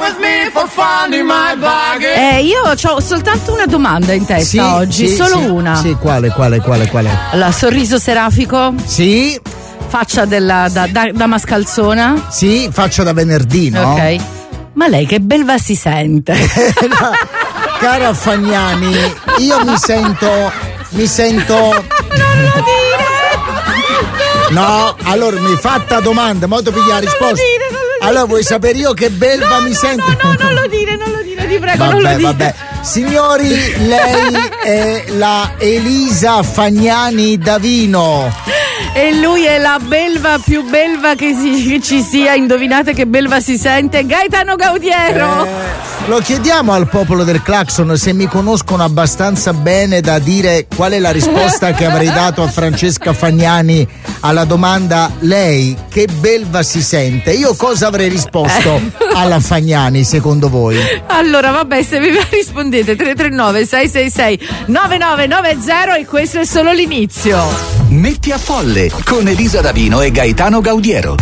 with me for finding my bargain. Io ho soltanto una domanda in testa oggi, solo una. Sì, quale? Allora, sorriso serafico? Sì. Faccia da mascalzona? Sì, faccia da venerdì, no? Ok. Ma lei che belva si sente? No, cara Fagnani, io mi sento. Non lo dire! No, allora mi fatta domanda, mo ti piglia la risposta. Non lo dire. Allora vuoi sapere io che belva mi sento? No, non lo dire, ti prego, non lo dire. Vabbè. Signori, lei è la Elisa Fagnani Davino. E lui è la belva più belva che ci sia. Indovinate che belva si sente? Gaetano Gaudiero. Lo chiediamo al popolo del Clacson se mi conoscono abbastanza bene da dire qual è la risposta che avrei dato a Francesca Fagnani alla domanda lei che belva si sente. Io cosa avrei risposto alla Fagnani secondo voi? Allora vabbè, se mi rispondete 339 666 9990 e questo è solo l'inizio. Metti a folle con Elisa Davino e Gaetano Gaudiero.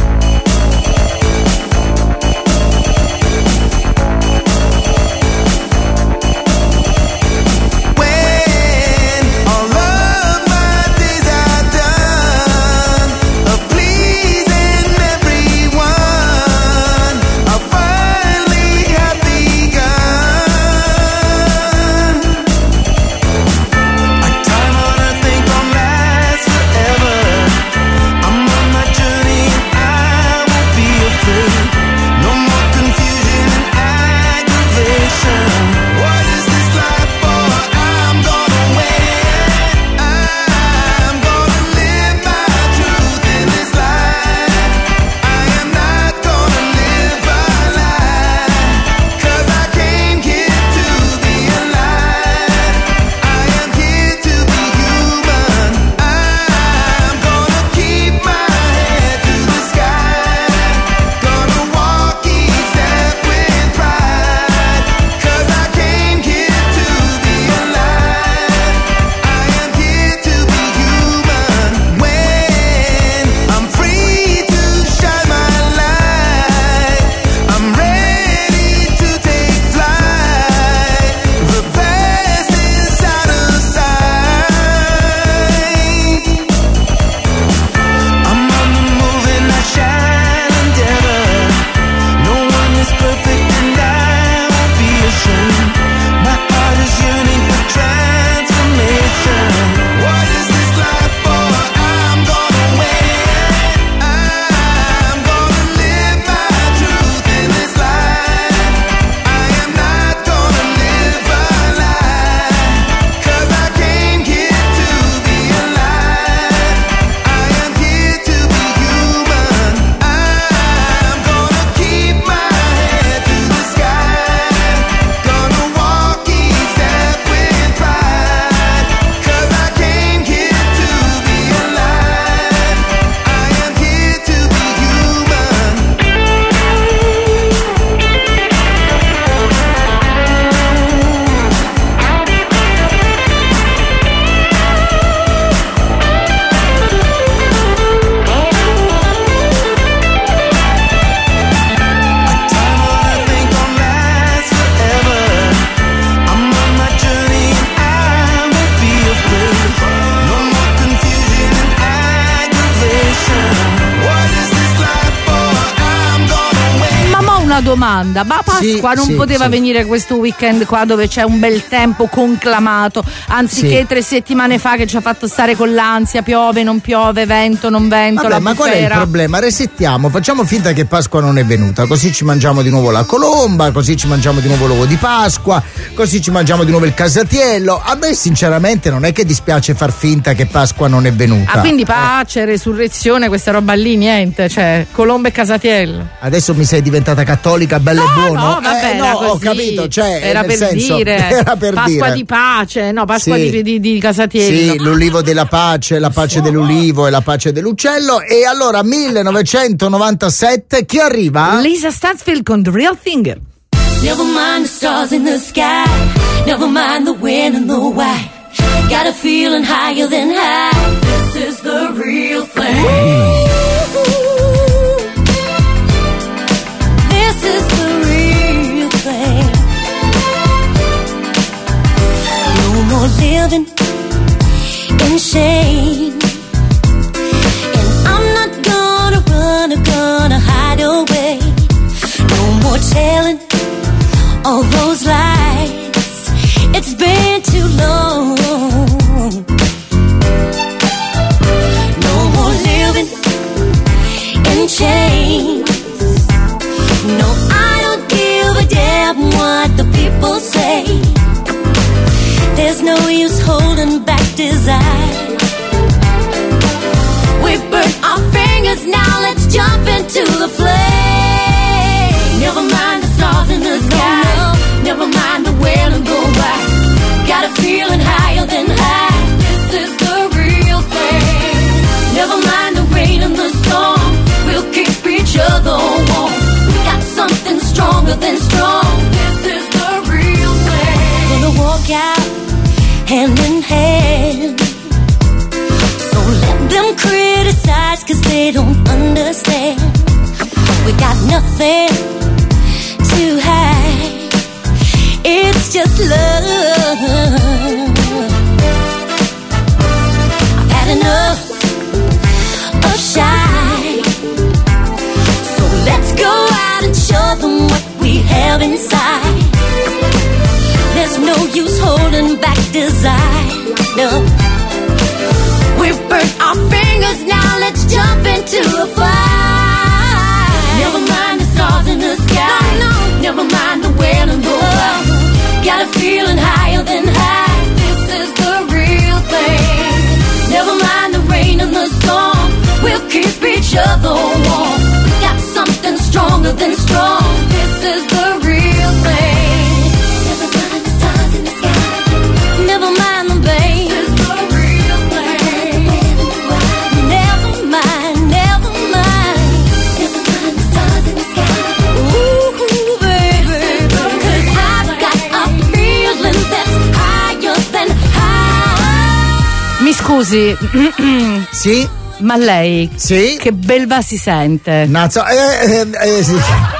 Domanda, ma Pasqua non poteva venire questo weekend qua dove c'è un bel tempo conclamato, anziché 3 settimane fa che ci ha fatto stare con l'ansia, piove, non piove, vento, non vento. Vabbè, ma qual è il problema? Resettiamo, facciamo finta che Pasqua non è venuta, così ci mangiamo di nuovo la colomba, così ci mangiamo di nuovo l'uovo di Pasqua, così ci mangiamo di nuovo il casatiello. A me sinceramente non è che dispiace far finta che Pasqua non è venuta. Quindi pace, resurrezione, questa roba lì, niente, cioè colomba e casatiello. Adesso mi sei diventata cattolica, bella e buono? No, vabbè, no, così. Ho capito, cioè era nel per senso, dire era per Pasqua dire. di pace, no, Pasqua di casatiello. Sì, l'ulivo della pace, la pace dell'ulivo e la pace dell'uccello. E allora 1997 chi arriva? Lisa Stansfield con The Real Thing. Never mind the stars in the sky, never mind the when and the why. Got a feeling higher than high. This is the real thing. This is the real telling all those lies. It's been too long. No more living in chains. No, I don't give a damn what the people say. There's no use holding back desire. We burnt our fingers, now let's jump into the flame. Never mind the stars in the sky. No, never mind the where and the why. Got a feeling higher than high. This is the real thing. Never mind the rain and the storm. We'll keep each other warm. We got something stronger than strong. This is the real thing. Gonna walk out hand in hand. So let them criticize, 'cause they don't understand. We got nothing to hide. It's just love. I've had enough of shy. So let's go out and show them what we have inside. There's no use holding back desire. No. We've burnt our fingers, now let's jump into the fire. Never mind the stars in the sky. No, no. Never mind the where and the why. Got a feeling higher than high. This is the real thing. Never mind the rain and the storm. We'll keep each other warm. We got something stronger than strong. This is the real thing. Never mind the stars in the sky. Never mind the bass. This is the real thing. Never mind, never mind. Never mind the stars in the sky. Ooh, baby. 'Cause I've got a feeling that's higher than high. Mi scusi. Sì? Ma lei? Sì? Che belva si sente? Sì.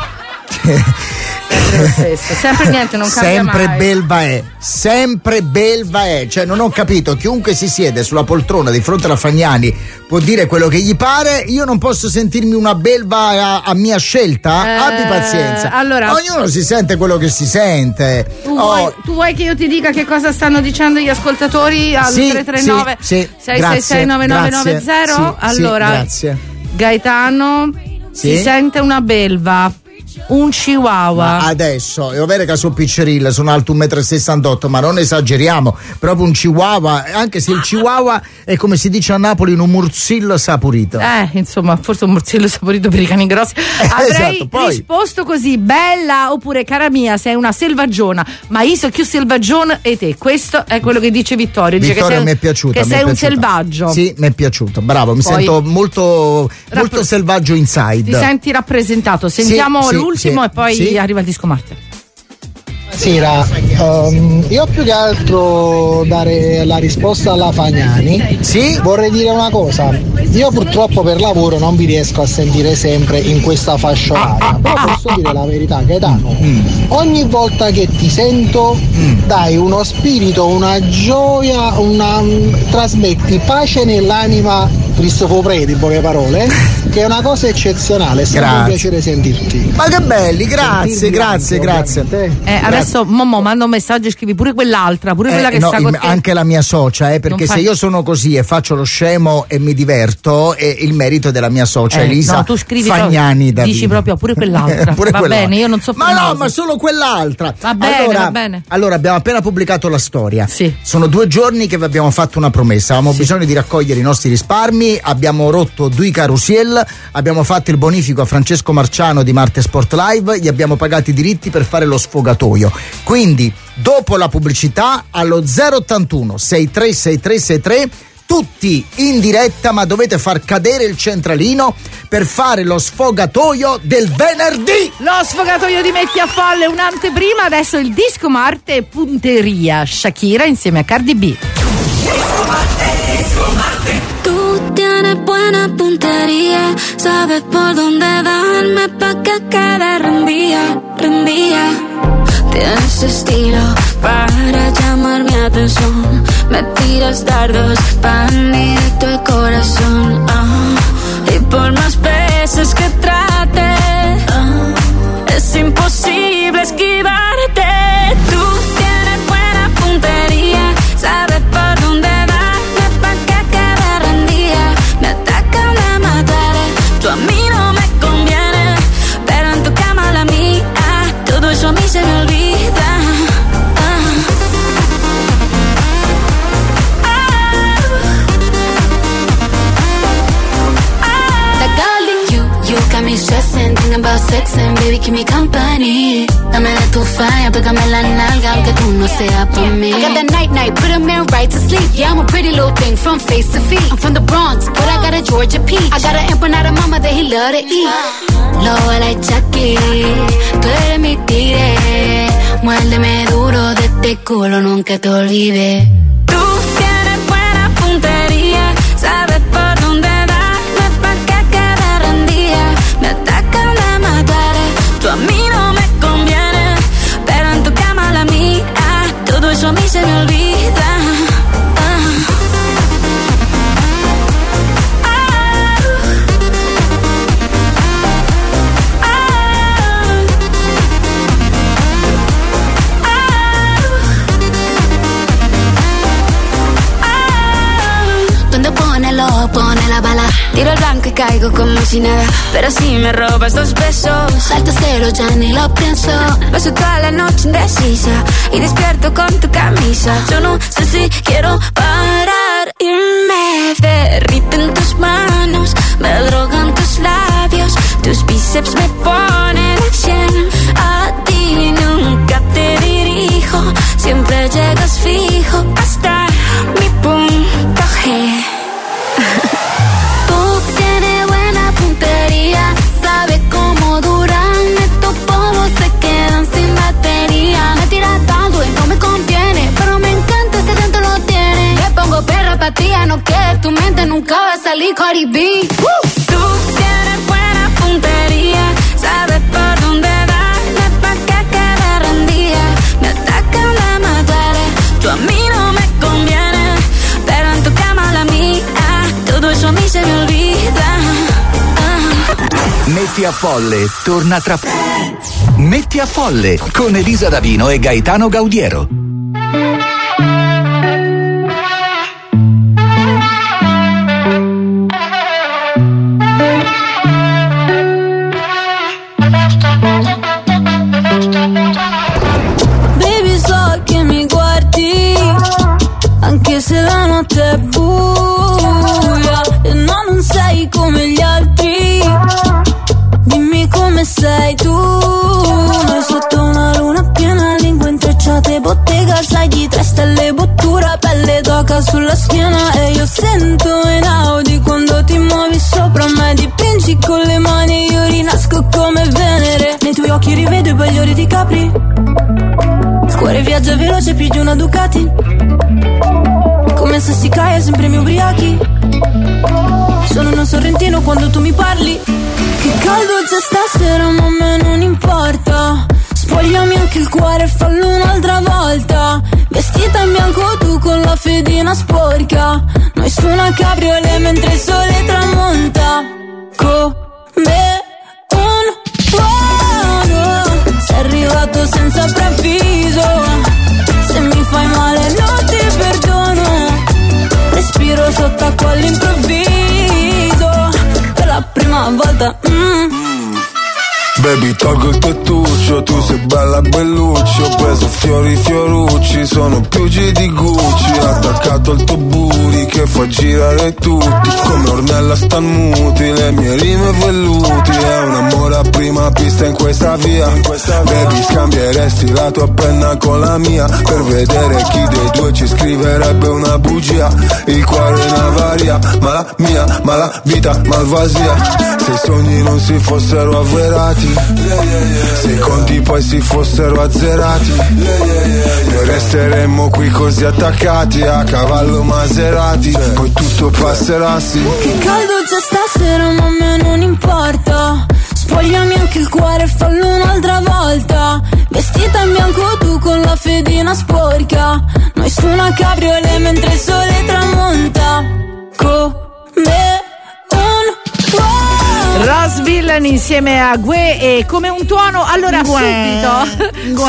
Sempre niente, non cambia sempre mai. belva è, sempre belva è, cioè non ho capito, chiunque si siede sulla poltrona di fronte alla Fagnani può dire quello che gli pare, io non posso sentirmi una belva a mia scelta? Abbi pazienza, allora, ognuno si sente quello che si sente. Tu vuoi che io ti dica che cosa stanno dicendo gli ascoltatori al 339 666 9990? Sì, allora, grazie. Gaetano si sente una belva, un chihuahua. Ma adesso, è vero che sono piccerilla, sono alto 1,68 m, ma non esageriamo, proprio un chihuahua, anche se il chihuahua è, come si dice a Napoli, un murzillo saporito. Insomma, forse un murzillo saporito per i cani grossi. Avrei esatto, poi risposto così: bella, oppure cara mia, sei una selvaggiona, ma io so più selvaggiona e te. Questo è quello che dice Vittorio. Vittorio mi è piaciuto. Che sei un selvaggio. Sì, mi è piaciuto, bravo, mi sento molto selvaggio inside. Ti senti rappresentato. Sentiamo l'ultimo e poi arriva il disco Marte. Buonasera, io più che altro dare la risposta alla Fagnani. Sì? Vorrei dire una cosa, io purtroppo per lavoro non vi riesco a sentire sempre in questa fascia oraria, però posso dire la verità, Gaetano, ogni volta che ti sento dai uno spirito, una gioia, trasmetti pace nell'anima, Cristoforo Preti, in poche parole, che è una cosa eccezionale, è sempre un piacere sentirti. Ma che belli, grazie. Adesso Momo manda un messaggio e scrivi pure quell'altra, pure quella che sta con te. Anche la mia socia, perché se io sono così e faccio lo scemo e mi diverto, è il merito della mia socia Elisa. No, tu scrivi Fagnani Davino. Dici proprio pure quell'altra. Bene, io non so. Ma no, ma solo quell'altra. Va bene. Allora, abbiamo appena pubblicato la storia. Sì. Sono 2 giorni che vi abbiamo fatto una promessa. Avevamo bisogno di raccogliere i nostri risparmi, abbiamo rotto 2 carousel, abbiamo fatto il bonifico a Francesco Marciano di Marte Sport Live, gli abbiamo pagato i diritti per fare lo sfogatoio. Quindi, dopo la pubblicità, allo 081 636363, tutti in diretta, ma dovete far cadere il centralino per fare lo sfogatoio del venerdì. Lo sfogatoio di Metti a Folle, un'anteprima. Adesso il disco Marte e Punteria, Shakira insieme a Cardi B. Disco Marte. Tú tienes buena puntería, sabes por dónde darme pa' que quede rendida. Tienes estilo para llamar mi atención, me tiras dardos pan directo al corazón, y por más veces que trate, es imposible venir. Dame de tu falla, pégame la nalga, aunque tú no seas por mí. I got that night, put a man right to sleep. Yeah, I'm a pretty little thing from face to feet. I'm from the Bronx, but I got a Georgia peach. I got an empanada mama that he love to eat. Lo like Chucky, tú eres mi tigre. Muérdeme duro de este culo, nunca te olvides. Tú tienes buena puntería, sabes por dónde darme pa' que quede rendida. Me atacan de matar, tú a mí no me conviene, pero en tu cama la mía, todo eso a mí se me olvida. Pone la bala, tiro el blanco y caigo como si nada. Pero si me robas 2 besos, salto cero, ya ni lo pienso. Paso toda la noche indecisa y despierto con tu camisa. Yo no sé si quiero parar y me derriten tus manos, me drogan tus labios, tus bíceps me ponen al 100. A ti nunca te dirijo, siempre llegas fijo hasta mi punto G. Tú tienes buena puntería, sabes cómo duran estos polvos, se quedan sin batería. Me tiras tanto y no me contiene, pero me encanta ese dentro lo tiene. Me pongo perra pa' ti, no quedes tu mente, nunca va a salir Cardi B. Tú tienes buena puntería, sabes por dónde darme pa' que quede rendida. Me atacan de matar, tú a mí no me conviene, pero en tu cama la mía, todo eso a mí se me olvida. Metti a Folle torna tra Metti a Folle con Elisa Davino e Gaetano Gaudiero. Baby, so che mi guardi anche se la notte è buia e non sei come gli altri. Dimmi come sei tu, noi sotto una luna piena, lingue intrecciate, bottega, sai di 3 stelle, bottura, pelle d'oca sulla schiena. E io sento in Audi quando ti muovi sopra me, dipingi con le mani, io rinasco come Venere. Nei tuoi occhi rivedo i bagliori di Capri, il cuore viaggia veloce più di una Ducati, come se si cae sempre mi ubriachi. Sono uno sorrentino quando tu mi parli. Che caldo c'è stasera ma a me non importa. Spogliami anche il cuore e fallo un'altra volta. Vestita in bianco tu con la fedina sporca, noi su una cabriolet mentre il sole tramonta. Come un tuono sei arrivato senza preavviso. Se mi fai male non ti perdono, respiro sott'acqua all'improvviso per la prima volta. Baby, tolgo il tettuccio, tu sei bella belluccio. Ho preso fiori fiorucci, sono piugi di Gucci. Attaccato al tuo booty che fa girare tutti, come Ornella Stanmuti, le mie rime velluti. È un amore a prima pista in questa via. Baby, scambieresti la tua penna con la mia per vedere chi dei due ci scriverebbe una bugia. Il cuore è una varia, ma la mia, ma la vita malvasia. Se i sogni non si fossero avverati, se i conti poi si fossero azzerati, noi resteremmo qui così attaccati a cavallo Maserati, poi tutto passerà, sì. Che caldo c'è stasera ma a me non importa. Spogliami anche il cuore e fallo un'altra volta. Vestita in bianco tu con la fedina sporca, noi su una cabriolet mentre il sole tramonta. Come un tuono. Ross Villain insieme a Gue e come un tuono. Allora subito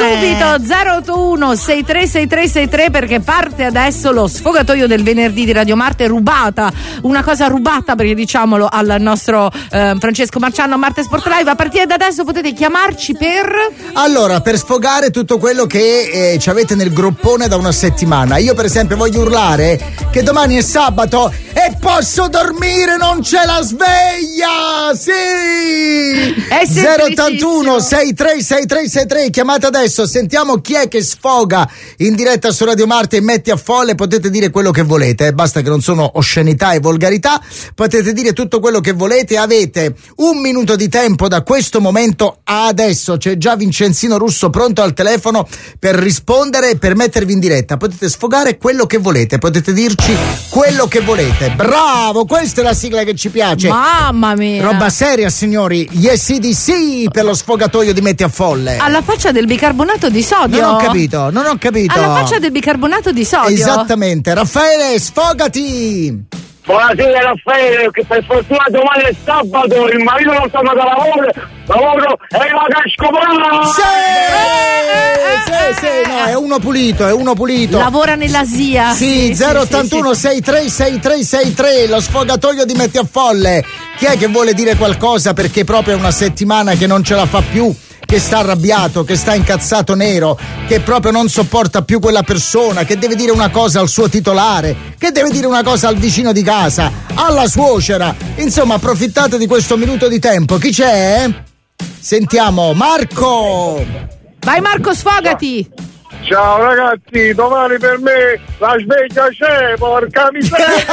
081 636363 perché parte adesso lo sfogatoio del venerdì di Radio Marte, rubata, una cosa rubata perché diciamolo al nostro Francesco Marciano a Marte Sport Live. A partire da adesso potete chiamarci per sfogare tutto quello che ci avete nel groppone da una settimana. Io per esempio voglio urlare che domani è sabato e posso dormire, non c'è la sveglia. Sì, È 081 636363, chiamate adesso, sentiamo chi è che sfoga in diretta su Radio Marte e Metti a Folle. Potete dire quello che volete, basta che non sono oscenità e volgarità, potete dire tutto quello che volete. Avete un minuto di tempo da questo momento a adesso. C'è già Vincenzino Russo pronto al telefono per rispondere e per mettervi in diretta. Potete sfogare quello che volete, potete dirci quello che volete. Bravo, questa è la sigla che ci piace. Mamma mia, roba seria, signori. Yes CDC per lo sfogatoio di Metti a Folle. Alla faccia del bicarbonato di sodio. Non ho capito. Alla faccia del bicarbonato di sodio. Esattamente. Raffaele, sfogati. Buonasera Raffaele, che per fortuna domani è sabato, il marito non sta da lavoro e la cascopana! Sì, no, è uno pulito. Lavora nella SIA. Sì, 081 636363, lo sfogatoio di Metti a Folle. Chi è che vuole dire qualcosa perché proprio è una settimana che non ce la fa più? Che sta arrabbiato, che sta incazzato nero, che proprio non sopporta più quella persona, che deve dire una cosa al suo titolare, che deve dire una cosa al vicino di casa, alla suocera. Insomma, approfittate di questo minuto di tempo. Chi c'è? Sentiamo Marco. Vai Marco, sfogati. Ciao ragazzi, domani per me la sveglia c'è, porca miseria!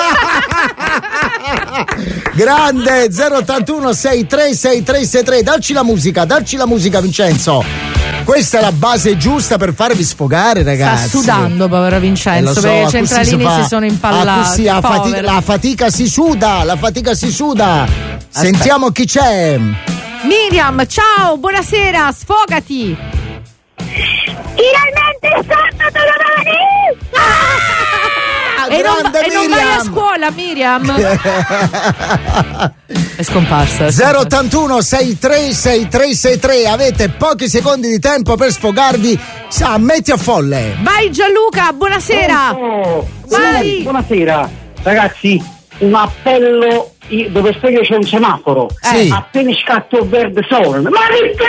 Grande, 081 636363, dacci la musica Vincenzo. Questa è la base giusta per farvi sfogare, ragazzi. Sta sudando, povero Vincenzo, so, perché i centralini si sono impallati. La fatica si suda. Aspetta. Sentiamo chi c'è. Miriam, ciao, buonasera, sfogati. Finalmente è sabato domani! E non vai a scuola, Miriam. È scomparsa. 081 636363, avete pochi secondi di tempo per sfogarvi. Metti a Folle. Vai Gianluca, buonasera. Vai. Sì, buonasera ragazzi, un appello dove spiega c'è un semaforo. Sì. Appena scatto il verde sole. Ma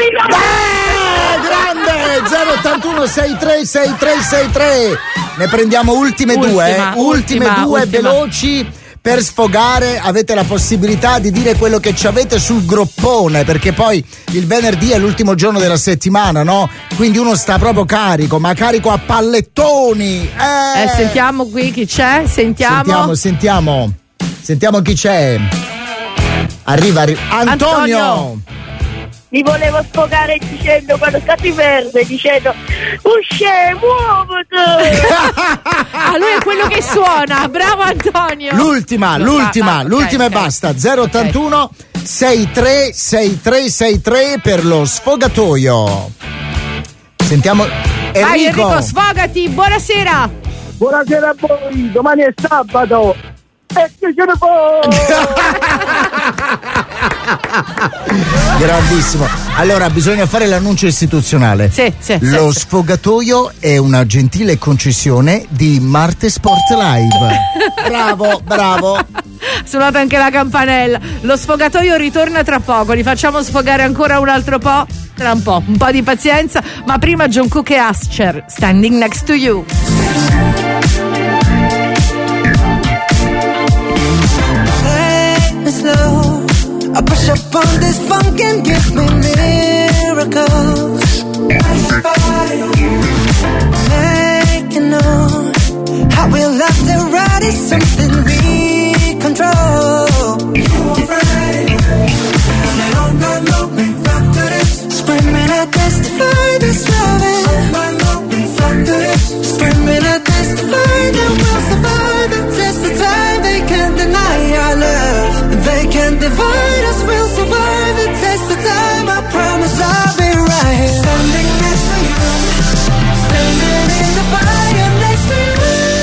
grande, 081 636363. Ne prendiamo ultime due veloci per sfogare. Avete la possibilità di dire quello che ci avete sul groppone, perché poi il venerdì è l'ultimo giorno della settimana, no? Quindi uno sta proprio carico, ma carico a pallettoni. Sentiamo qui chi c'è, sentiamo chi c'è. Arriva Antonio. Mi volevo sfogare dicendo, quando scatti verde, dicendo usce, muoviti! Lui è quello che suona, bravo Antonio. L'ultima e basta. 081 636363 per lo sfogatoio. Sentiamo Enrico. Vai Enrico, sfogati, buonasera. Buonasera a voi, domani è sabato. Grandissimo. Allora bisogna fare l'annuncio istituzionale. Sì. Lo sfogatoio è una gentile concessione di Marte Sport Live. Bravo. Suonate anche la campanella. Lo sfogatoio ritorna tra poco. Li facciamo sfogare ancora un altro po'. Tra un po' di pazienza. Ma prima John Cook e Asher, Standing Next to You. Slow. I push up on this funk and give me miracles. Making know how we'll have to ride is something we control. Screaming, I testify this loving. Screaming, I testify that we'll survive the test of time. They can't deny our love. They can't divide us, we'll survive the test of time. I promise I'll be right here. Standing next to you, standing in the fire next to you.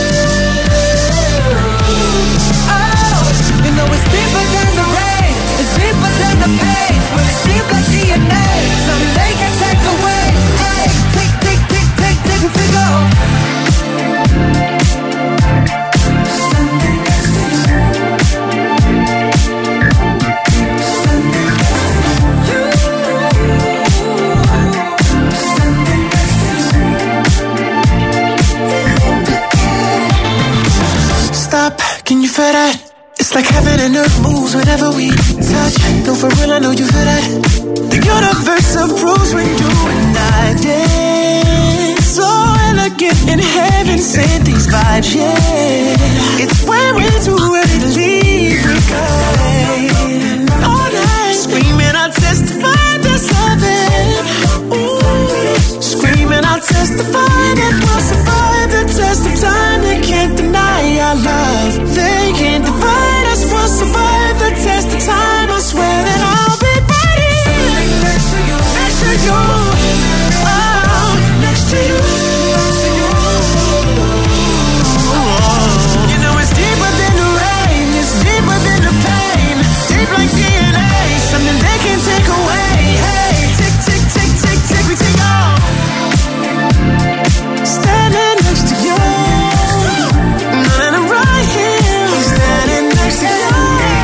Oh, you know it's deeper than the rain, it's deeper than the pain. When it's deep like DNA, something they can take away. Hey, tick, tick, tick, tick, tick, tick, go. Can you feel that? It's like heaven and earth moves whenever we touch. No, for real, I know you feel that. The universe approves when you and I dance. So elegant in heaven, sent these vibes, yeah. It's when we're too ready to leave, we go all night, screaming, I'll testify there's heaven. Ooh, screaming, I'll testify that we'll survive the test of time. They can't deny our love. They can't divide us. We'll survive the test of time. I swear that I'll be right here next to you, next to you, oh, next to you. You know it's deeper than the rain, it's deeper than the pain, deep like DNA, something they can't take away. Hey, tick, tick, tick, tick, tick, we take off. Standing next to you, and I'm right here. Standing next to you,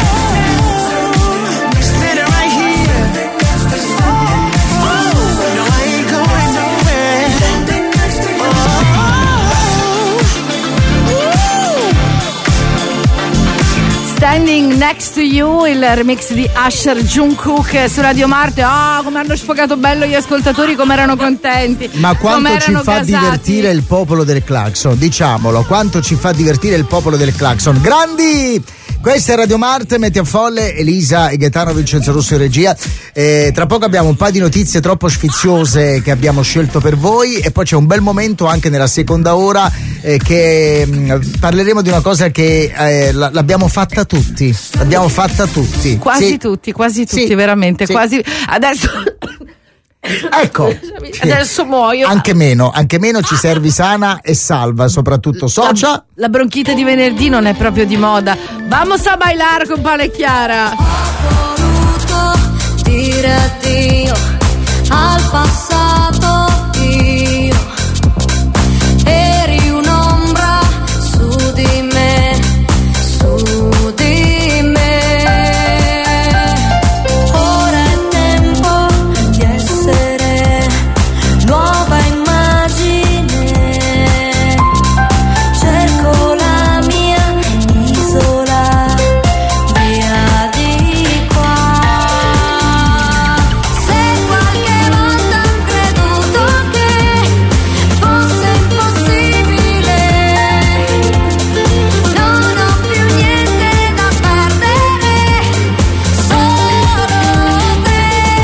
standing right here. No, I ain't going nowhere. Standing Next to You, il remix di Usher, Jungkook su Radio Marte. Come hanno sfogato bello gli ascoltatori, come erano contenti. Ma quanto ci fa divertire il popolo del clacson, diciamolo, quanto ci fa divertire il popolo del clacson. Grandi! Questa è Radio Marte, Metti a Folle, Elisa e Gaetano, Vincenzo Russo in regia. Tra poco abbiamo un paio di notizie troppo sfiziose che abbiamo scelto per voi e poi c'è un bel momento anche nella seconda ora che parleremo di una cosa che l'abbiamo fatta tutti. L'abbiamo fatta tutti. Quasi tutti, sì, veramente, sì. Quasi. Adesso. Ecco, adesso muoio. Anche meno ci servi sana e salva, soprattutto socia. La bronchite di venerdì non è proprio di moda. Vamos a bailar con Paola e Chiara. Ho voluto dire addio al passato, io eri un'ombra su di me, su di me. Ora è tempo di essere nuova immagine. Cerco la mia isola, via di qua. Se qualche volta ho creduto che fosse impossibile, non ho più niente da perdere, solo te.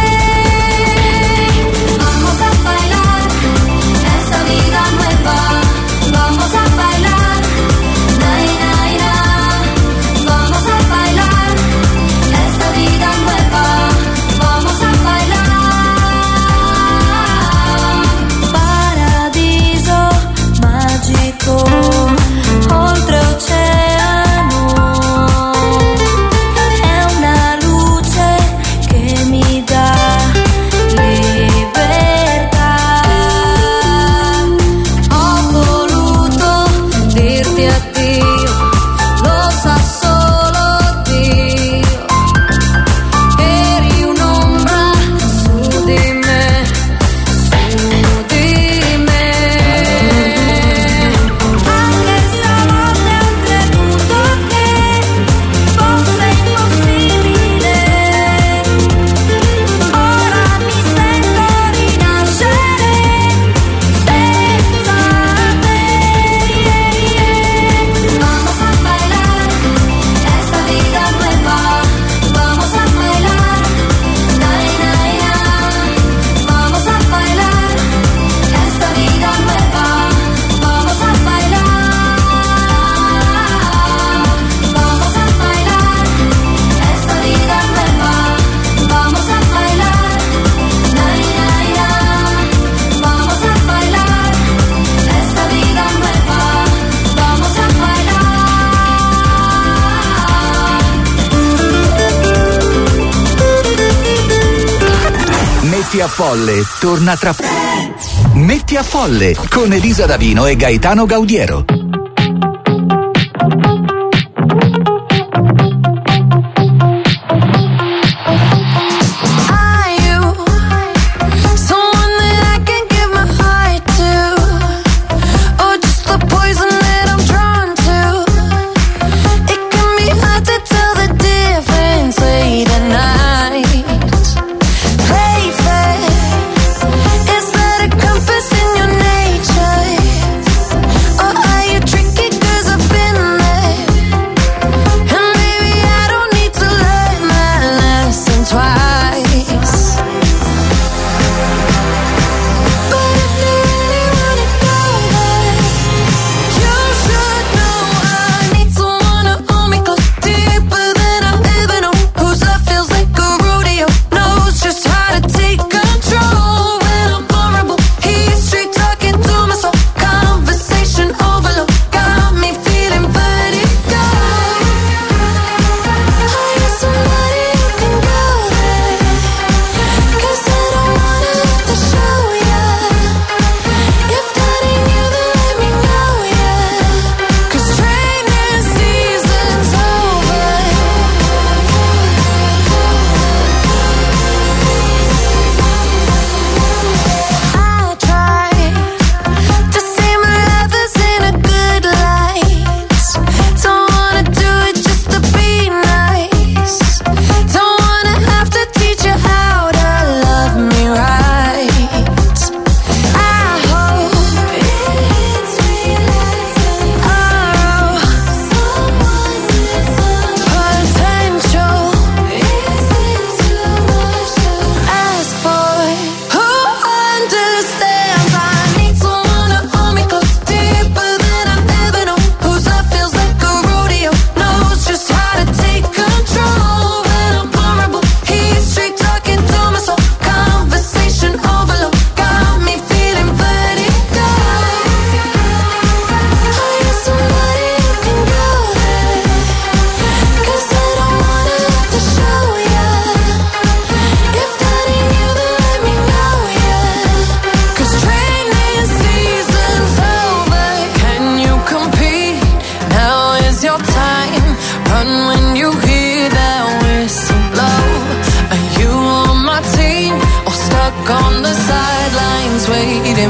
Vamos a bailar esta vida nueva, vamos a bailar, nay, nay, na. Vamos a bailar esta vida nueva, vamos a bailar. Paradiso magico, oltre oceano, è una luce che mi dà libertà. Ho voluto dirti addio, lo sa solo Dio. Eri un'ombra su di me, su di me. Anche stanotte ho creduto che fosse impossibile, ora mi sento rinascere senza te. Vamos a bailar esta vida nueva, vamos a bailar, nay, nay, na. Vamos a bailar esta vida nueva, vamos a bailar, vamos a bailar esta vida nueva, vamos a bailar, nay, nay, na. Vamos a bailar esta vida nueva, vamos a bailar. Metti a Folle torna tra Metti a Folle con Elisa Davino e Gaetano Gaudiero. Are you someone that I can give my heart to, or just the poison that I'm drawn to? It can be hard to tell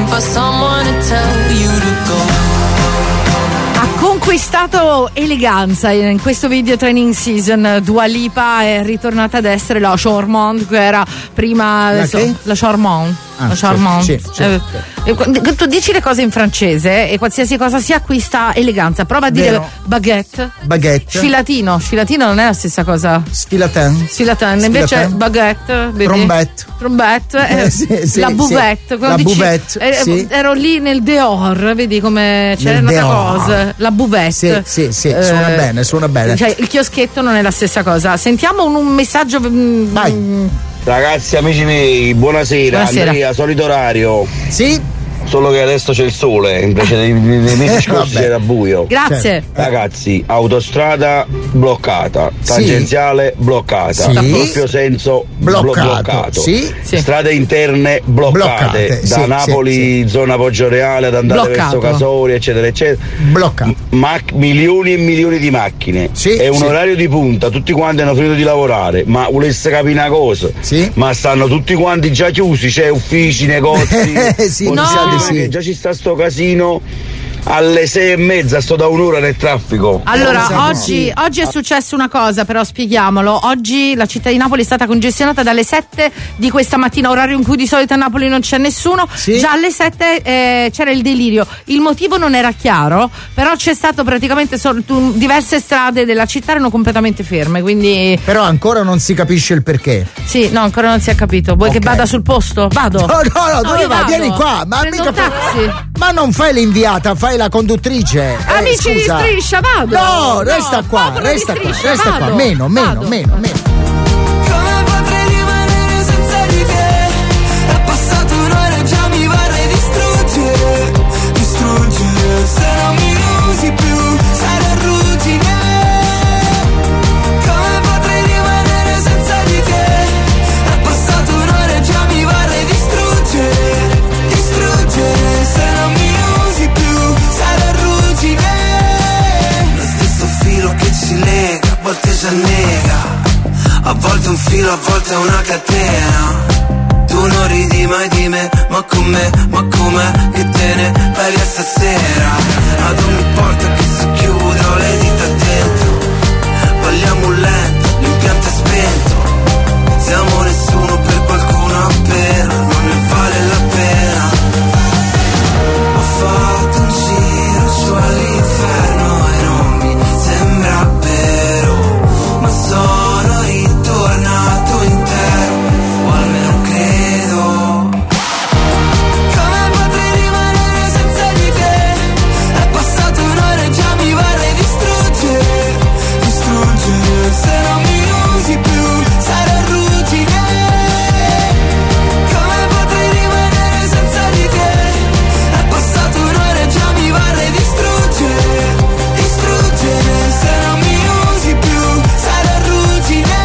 for someone to tell you to go. Ha conquistato eleganza in questo video Training Season. Dua Lipa è ritornata ad essere la Charmant che era prima. La Charmant. La Charmant. Sì. Tu dici le cose in francese e qualsiasi cosa si acquista eleganza. Prova a dire baguette. Sfilatino non è la stessa cosa. Sfilatin. Invece baguette, vedi? Trombette. Sì, la buvette. La buvette. Sì. Ero lì nel Dehors, vedi come c'è un'altra cosa. La buvette. Sì, suona bene. Cioè, il chioschetto non è la stessa cosa. Sentiamo un messaggio. Vai. Ragazzi, amici miei, buonasera. Andrea, solito orario. Sì. Solo che adesso c'è il sole, invece nei mesi scorsi era buio. Grazie. Ragazzi, autostrada bloccata, tangenziale bloccata, doppio senso bloccato. Sì. Strade interne bloccate. Da Napoli, zona Poggioreale, ad andare verso Casori, eccetera, eccetera. Bloccato. Milioni e milioni di macchine. È un orario di punta, tutti quanti hanno finito di lavorare, ma volesse capire una cosa? Ma stanno tutti quanti già chiusi, c'è uffici, negozi. Che già ci sta sto casino alle 6:30, sto da un'ora nel traffico. Allora, oggi è successo una cosa, però spieghiamolo. Oggi la città di Napoli è stata congestionata dalle 7 di questa mattina, orario in cui di solito a Napoli non c'è nessuno. Già alle 7 c'era il delirio. Il motivo non era chiaro, però c'è stato praticamente diverse strade della città erano completamente ferme, quindi. Però ancora non si capisce il perché. Sì, no, ancora non si è capito. Vuoi che vada sul posto? Vado. No, dove vai? Vieni qua. Ma prendo un taxi. Ma non fai l'inviata, fai la conduttrice. Amici di Striscia, vado. No, resta qua. Meno. Come potrei rimanere senza di te? È passato un'ora e già mi vorrei distruggere. Se non mi usi più sarò ruggine. Come potrei rimanere senza di te? È passato un'ora e già mi vorrei distruggere. Se non mi usi più sarò ruggine. Lo stesso filo che ci lega, a volte ci annega. A volte un filo, a volte una catena. Tu non ridi mai di me, ma com'è che te ne vai via stasera? Ad ogni porta che si chiude ho le dita dentro. Vogliamo un letto, l'impianto è spento. Siamo nessuno per qualcuno appena, non ne vale la pena. Ho fatto un giro su all'inferno e non mi sembra vero, ma sono ritornato intero, o almeno credo. Come potrei rimanere senza di te? È passato un'ora e già mi vorrei distruggere. Se non mi usi più sarò ruggine. Come potrei rimanere senza di te? È passato un'ora e già mi vorrei distruggere. Se non mi usi più sarò ruggine.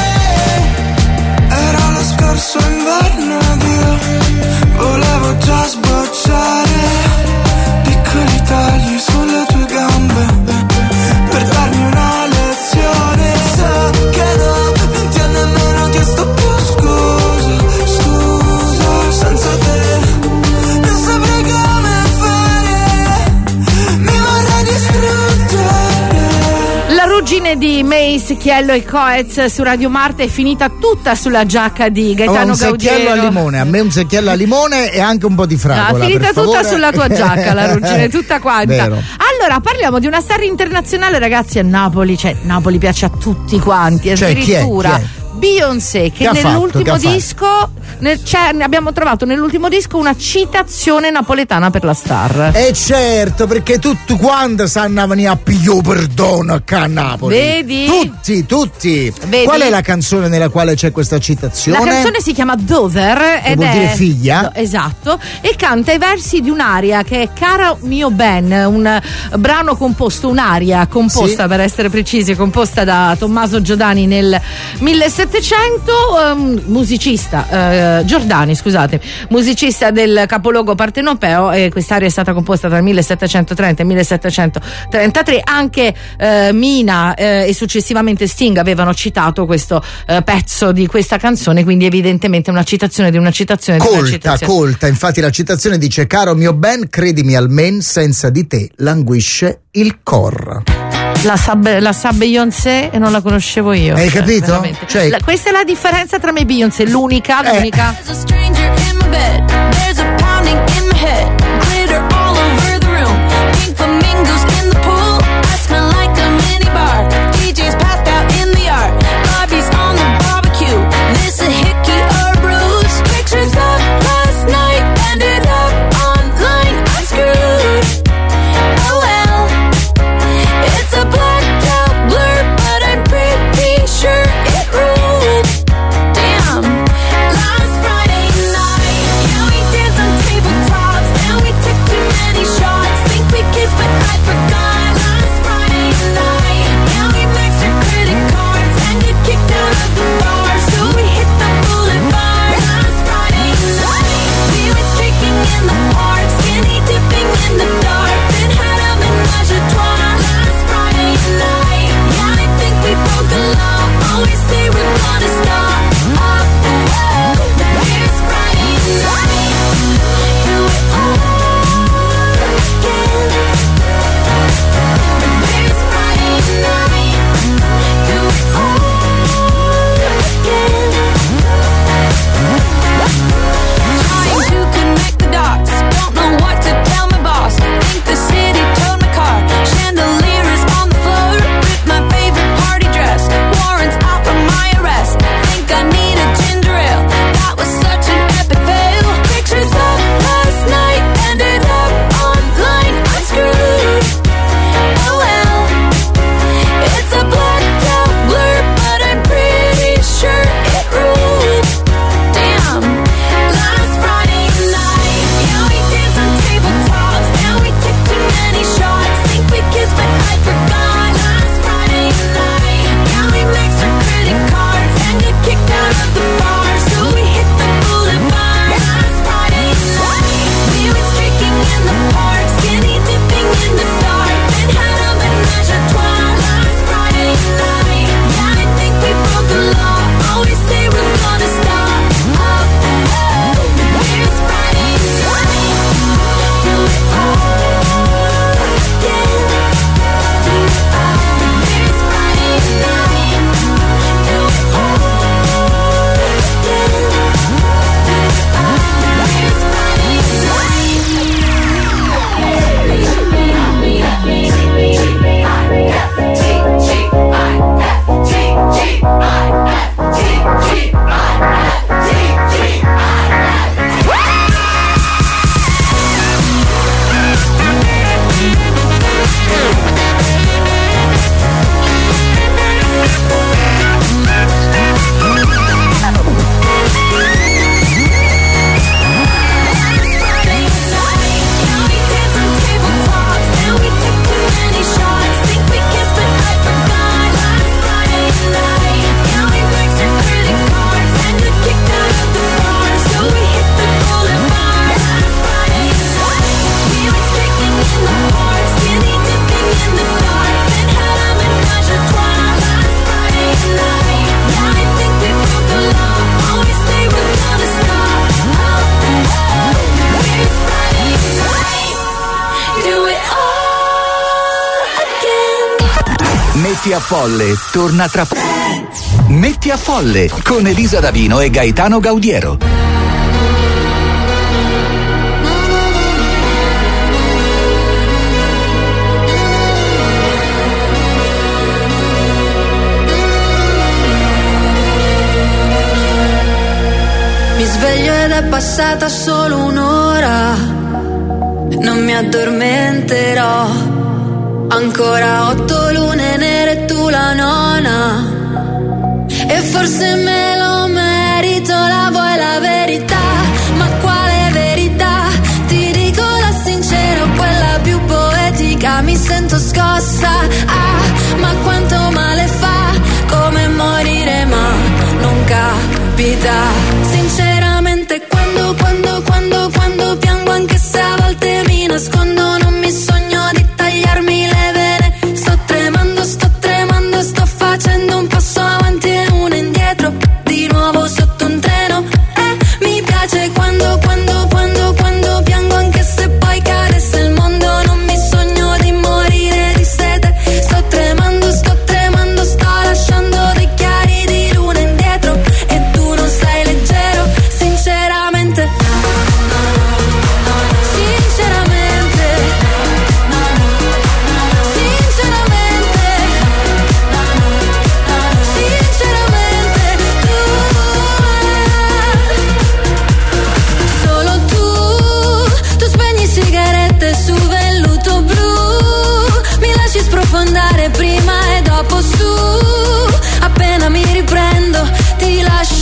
Era lo scorso inverno ed io volevo già sbocciare piccoli tagli sulle tue gambe per darmi una lezione. So che no, non ti ho nemmeno chiesto più scusa. Senza te non saprei come fare, mi vorrei distruggere. La ruggine di Mace, Chiello e Coez su Radio Marte è finita tutta sulla giacca di Gaetano Gaudiero. Un secchiello al limone, a me un secchiello al limone e anche un po' di fragola. È finita tutta sulla tua giacca, la ruggine, tutta quanta. Vero. Allora, parliamo di una star internazionale, ragazzi, a Napoli. Cioè, Napoli piace a tutti quanti, addirittura. Chi è? Beyoncé, che nell'ultimo disco abbiamo trovato nell'ultimo disco una citazione napoletana per la star. E certo, perché tutti quanti sanno venire a pigliare perdono a Napoli. Vedi? Tutti. Vedi? Qual è la canzone nella quale c'è questa citazione? La canzone si chiama Daughter ed vuol dire figlia. Esatto, e canta i versi di un'aria che è Caro mio Ben, un brano composto, un'aria composta, per essere precisi, composta da Tommaso Giordani nel 1700. 1700, musicista Giordani, scusate, musicista del capoluogo partenopeo, e quest'area è stata composta tra il 1730 e il 1733. Anche Mina e successivamente Sting avevano citato questo pezzo di questa canzone, quindi evidentemente una citazione di una citazione colta, di una citazione. Colta, infatti la citazione dice: caro mio ben, credimi almen, senza di te languisce il cor. La sa Beyoncé e non la conoscevo io. Hai capito? Cioè, questa è la differenza tra me e Beyoncé, l'unica. Metti a Folle torna tra poco. Metti a Folle con Elisa Davino e Gaetano Gaudiero. Mi sveglio ed è passata solo un'ora, non mi addormenterò. Ancora 8 lune nere e tu la nona, e forse me lo merito. La vuoi la verità? Ma quale verità? Ti dico la sincera, quella più poetica. Mi sento scossa, ma quanto male fa, come morire, ma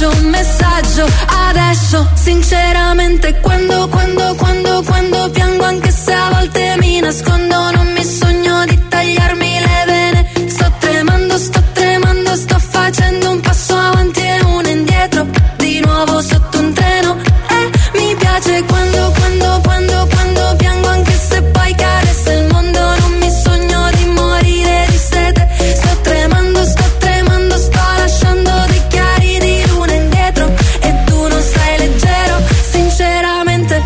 messaggio, un messaggio. Adesso sinceramente quando piango, anche se a volte mi nascondo, non mi sogno di tagliarmi le vene. Sto tremando, sto facendo un passo avanti e uno indietro, di nuovo sotto un treno. Mi piace quando piango, anche se poi caressa il mondo, non mi sogno di morire di sete. Sto tremando, sto lasciando dei chiari di luna indietro e tu non sei leggero, sinceramente.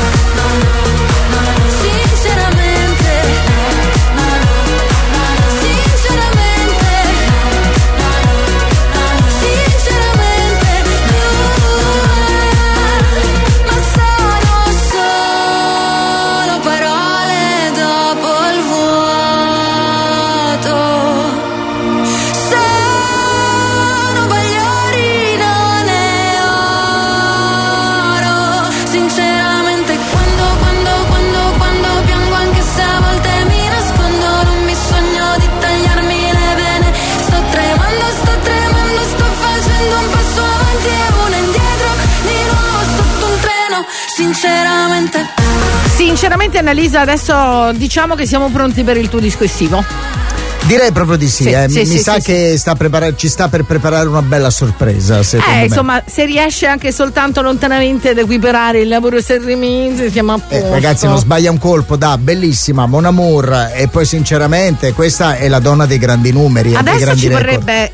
Sinceramente Annalisa, adesso diciamo che siamo pronti per il tuo disco estivo. Direi proprio di sì, mi sa che ci sta per preparare una bella sorpresa, secondo me. Insomma, se riesce anche soltanto lontanamente ad equiparare il lavoro Sanremese, siamo a posto. Ragazzi, non sbaglia un colpo, bellissima, Mon Amour, e poi sinceramente questa è la donna dei grandi numeri. Adesso dei grandi ci vorrebbe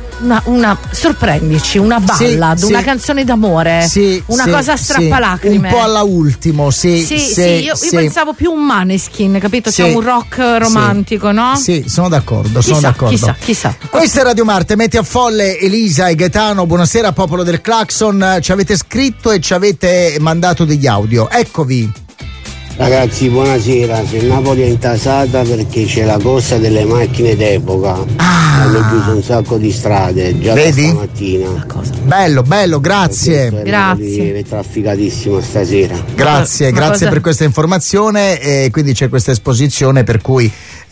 una sorprendici, una ballad, una canzone d'amore, una cosa strappalacrime, un po' alla Ultimo, io pensavo più un Maneskin, capito? C'è un rock romantico, no? Sì, sono d'accordo, Chissà. Questa è Radio Marte, Metti a Folle, Elisa e Gaetano, buonasera popolo del Clacson, ci avete scritto e ci avete mandato degli audio, eccovi. Ragazzi, buonasera. Se Napoli è intasata perché c'è la corsa delle macchine d'epoca, hanno chiuso un sacco di strade già da stamattina. Bello, grazie. È trafficatissimo stasera. Grazie per questa informazione. Quindi c'è questa esposizione per cui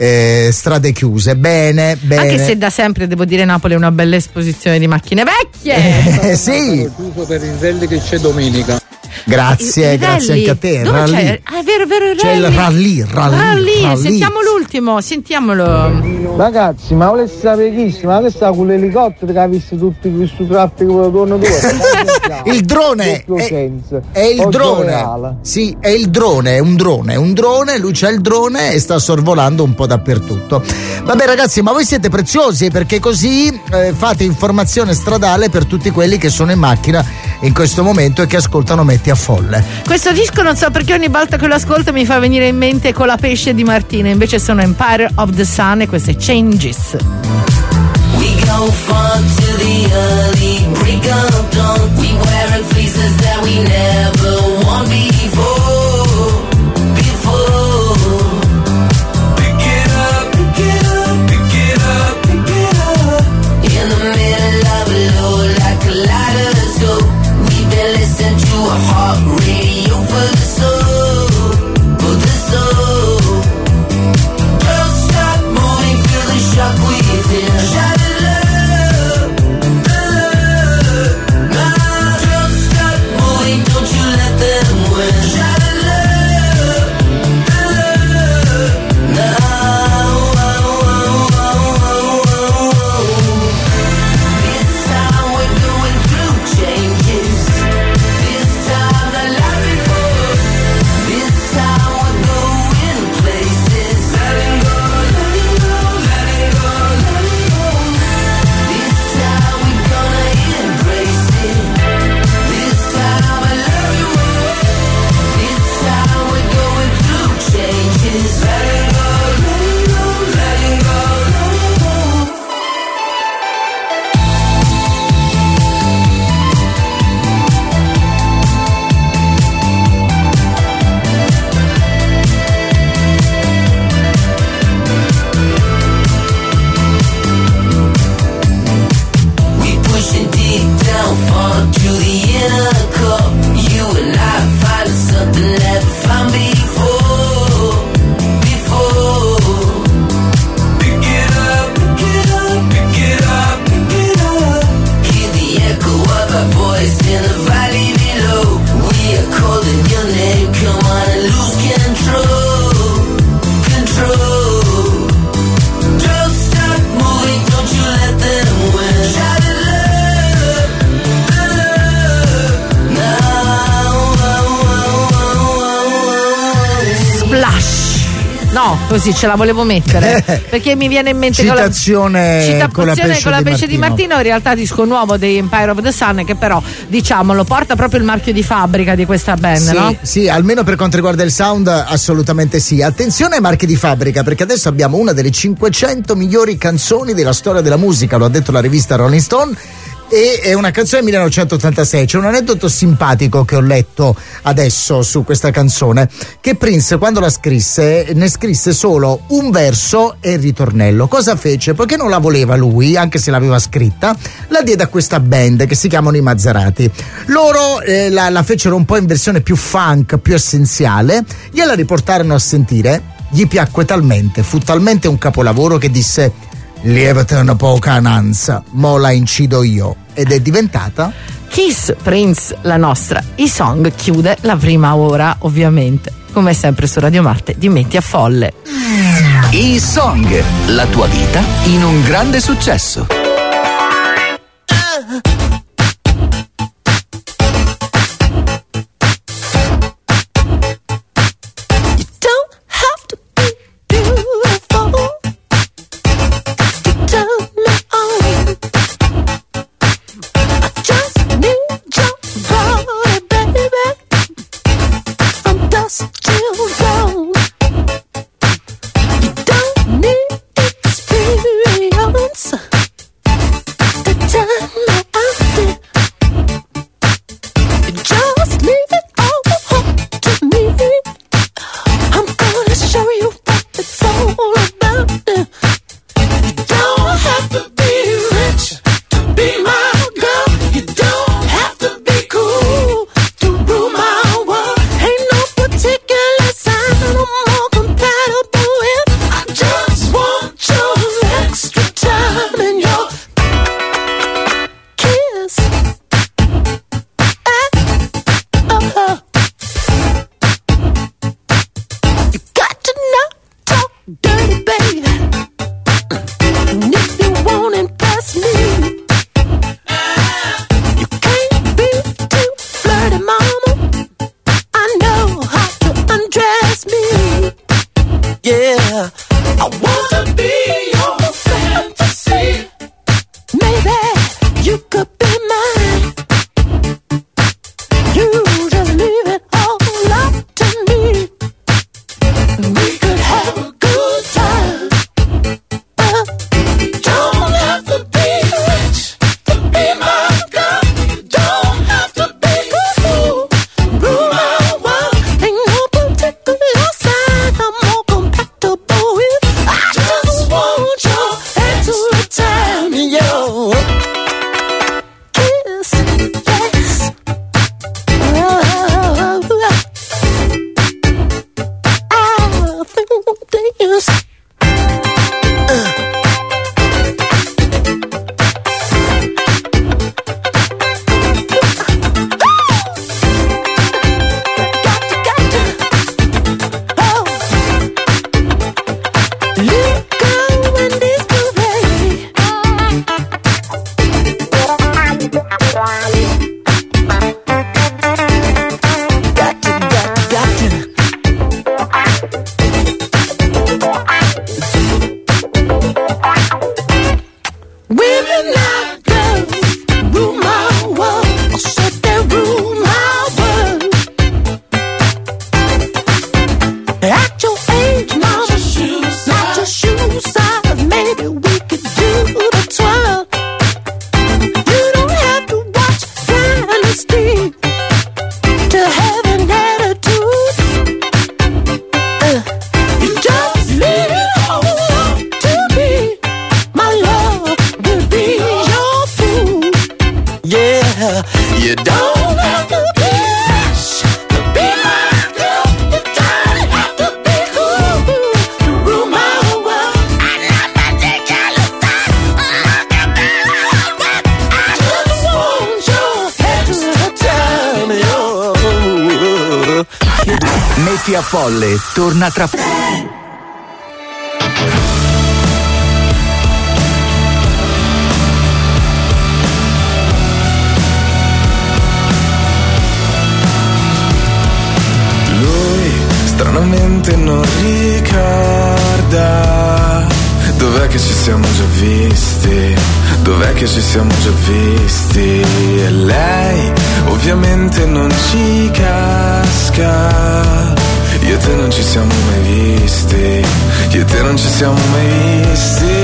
strade chiuse. Bene. Anche se da sempre devo dire Napoli è una bella esposizione di macchine vecchie. Sì. Chiuso per il rally che c'è domenica. Grazie anche a te. Dove c'è? È vero, c'è il rally. Sentiamo l'ultimo, sentiamolo. Ragazzi, ma volete sapere chi? Ma che sta con l'elicottero che ha visto tutto questo traffico attorno il drone è il drone. Sì, è il drone, è un drone, lui c'ha il drone e sta sorvolando un po' dappertutto. Vabbè ragazzi, ma voi siete preziosi perché così fate informazione stradale per tutti quelli che sono in macchina in questo momento e che ascoltano Metti a Folle. Questo disco non so perché ogni volta che lo ascolto mi fa venire in mente Con la pesce di Martina, invece sono Empire of the Sun e questo è Changes. We go far to the early break of dawn. We wearing faces that we never worn before. Pick it up, pick it up, pick it up, pick it up. In the middle of a low like a kaleidoscope. We've been listening to a heart radio for the soul, for the soul. Don't stop moving, feel the shock within. Shout it love, love. Nah, don't stop moving, don't you let them win. Shout it Splash. No, così ce la volevo mettere perché mi viene in mente citazione con la pesce di Martino, in realtà disco nuovo dei Empire of the Sun, che però diciamolo porta proprio il marchio di fabbrica di questa band, sì, no? Sì, almeno per quanto riguarda il sound assolutamente sì. Attenzione ai marchi di fabbrica, perché adesso abbiamo una delle 500 migliori canzoni della storia della musica, lo ha detto la rivista Rolling Stone. E è una canzone del 1986. C'è un aneddoto simpatico che ho letto adesso su questa canzone, che Prince quando la scrisse ne scrisse solo un verso e il ritornello. Cosa fece? Poiché non la voleva lui, anche se l'aveva scritta, la diede a questa band che si chiamano i Mazzarati. Loro la fecero un po' in versione più funk, più essenziale, gliela riportarono a sentire, gli piacque talmente, fu talmente un capolavoro che disse: lievita una poca ananza, mo la incido io, ed è diventata Kiss Prince, la nostra I-Song chiude la prima ora, ovviamente, come sempre su Radio Marte di Metti a Folle. I-Song, la tua vita in un grande successo. Metti a Folle torna tra Stranamente mente non ricorda. Dov'è che ci siamo già visti? Dov'è che ci siamo già visti? E lei ovviamente non ci casca. Io e te non ci siamo mai visti. Io e te non ci siamo mai visti.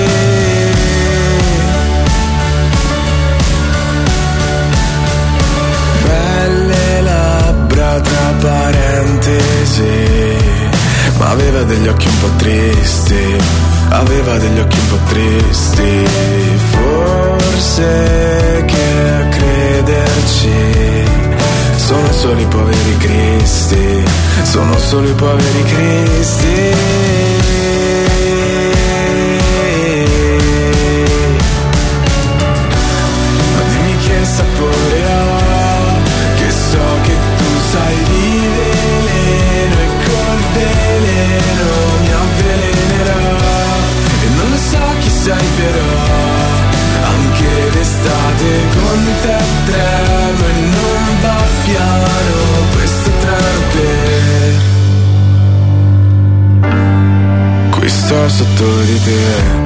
Belle labbra tra parentesi, ma aveva degli occhi un po' tristi. Aveva degli occhi un po' tristi. Forse che a crederci sono solo i poveri cristi. Sono solo i poveri cristi. Ma dimmi che sapore ha, che so che tu sai di veleno e col veleno mi avvelenerà. E non lo so chi sei però, anche d'estate con te tremo e non va piano questo treno per qui sto sotto di te.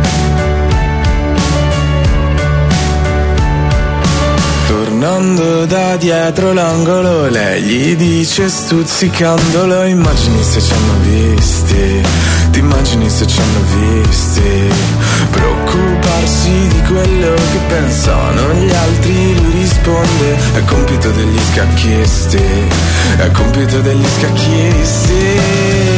Tornando da dietro l'angolo, lei gli dice stuzzicandolo: immagini se ci hanno visti, ti immagini se ci hanno visti. Preoccuparsi di quello che pensano gli altri, lui risponde: è compito degli scacchisti, è compito degli scacchisti.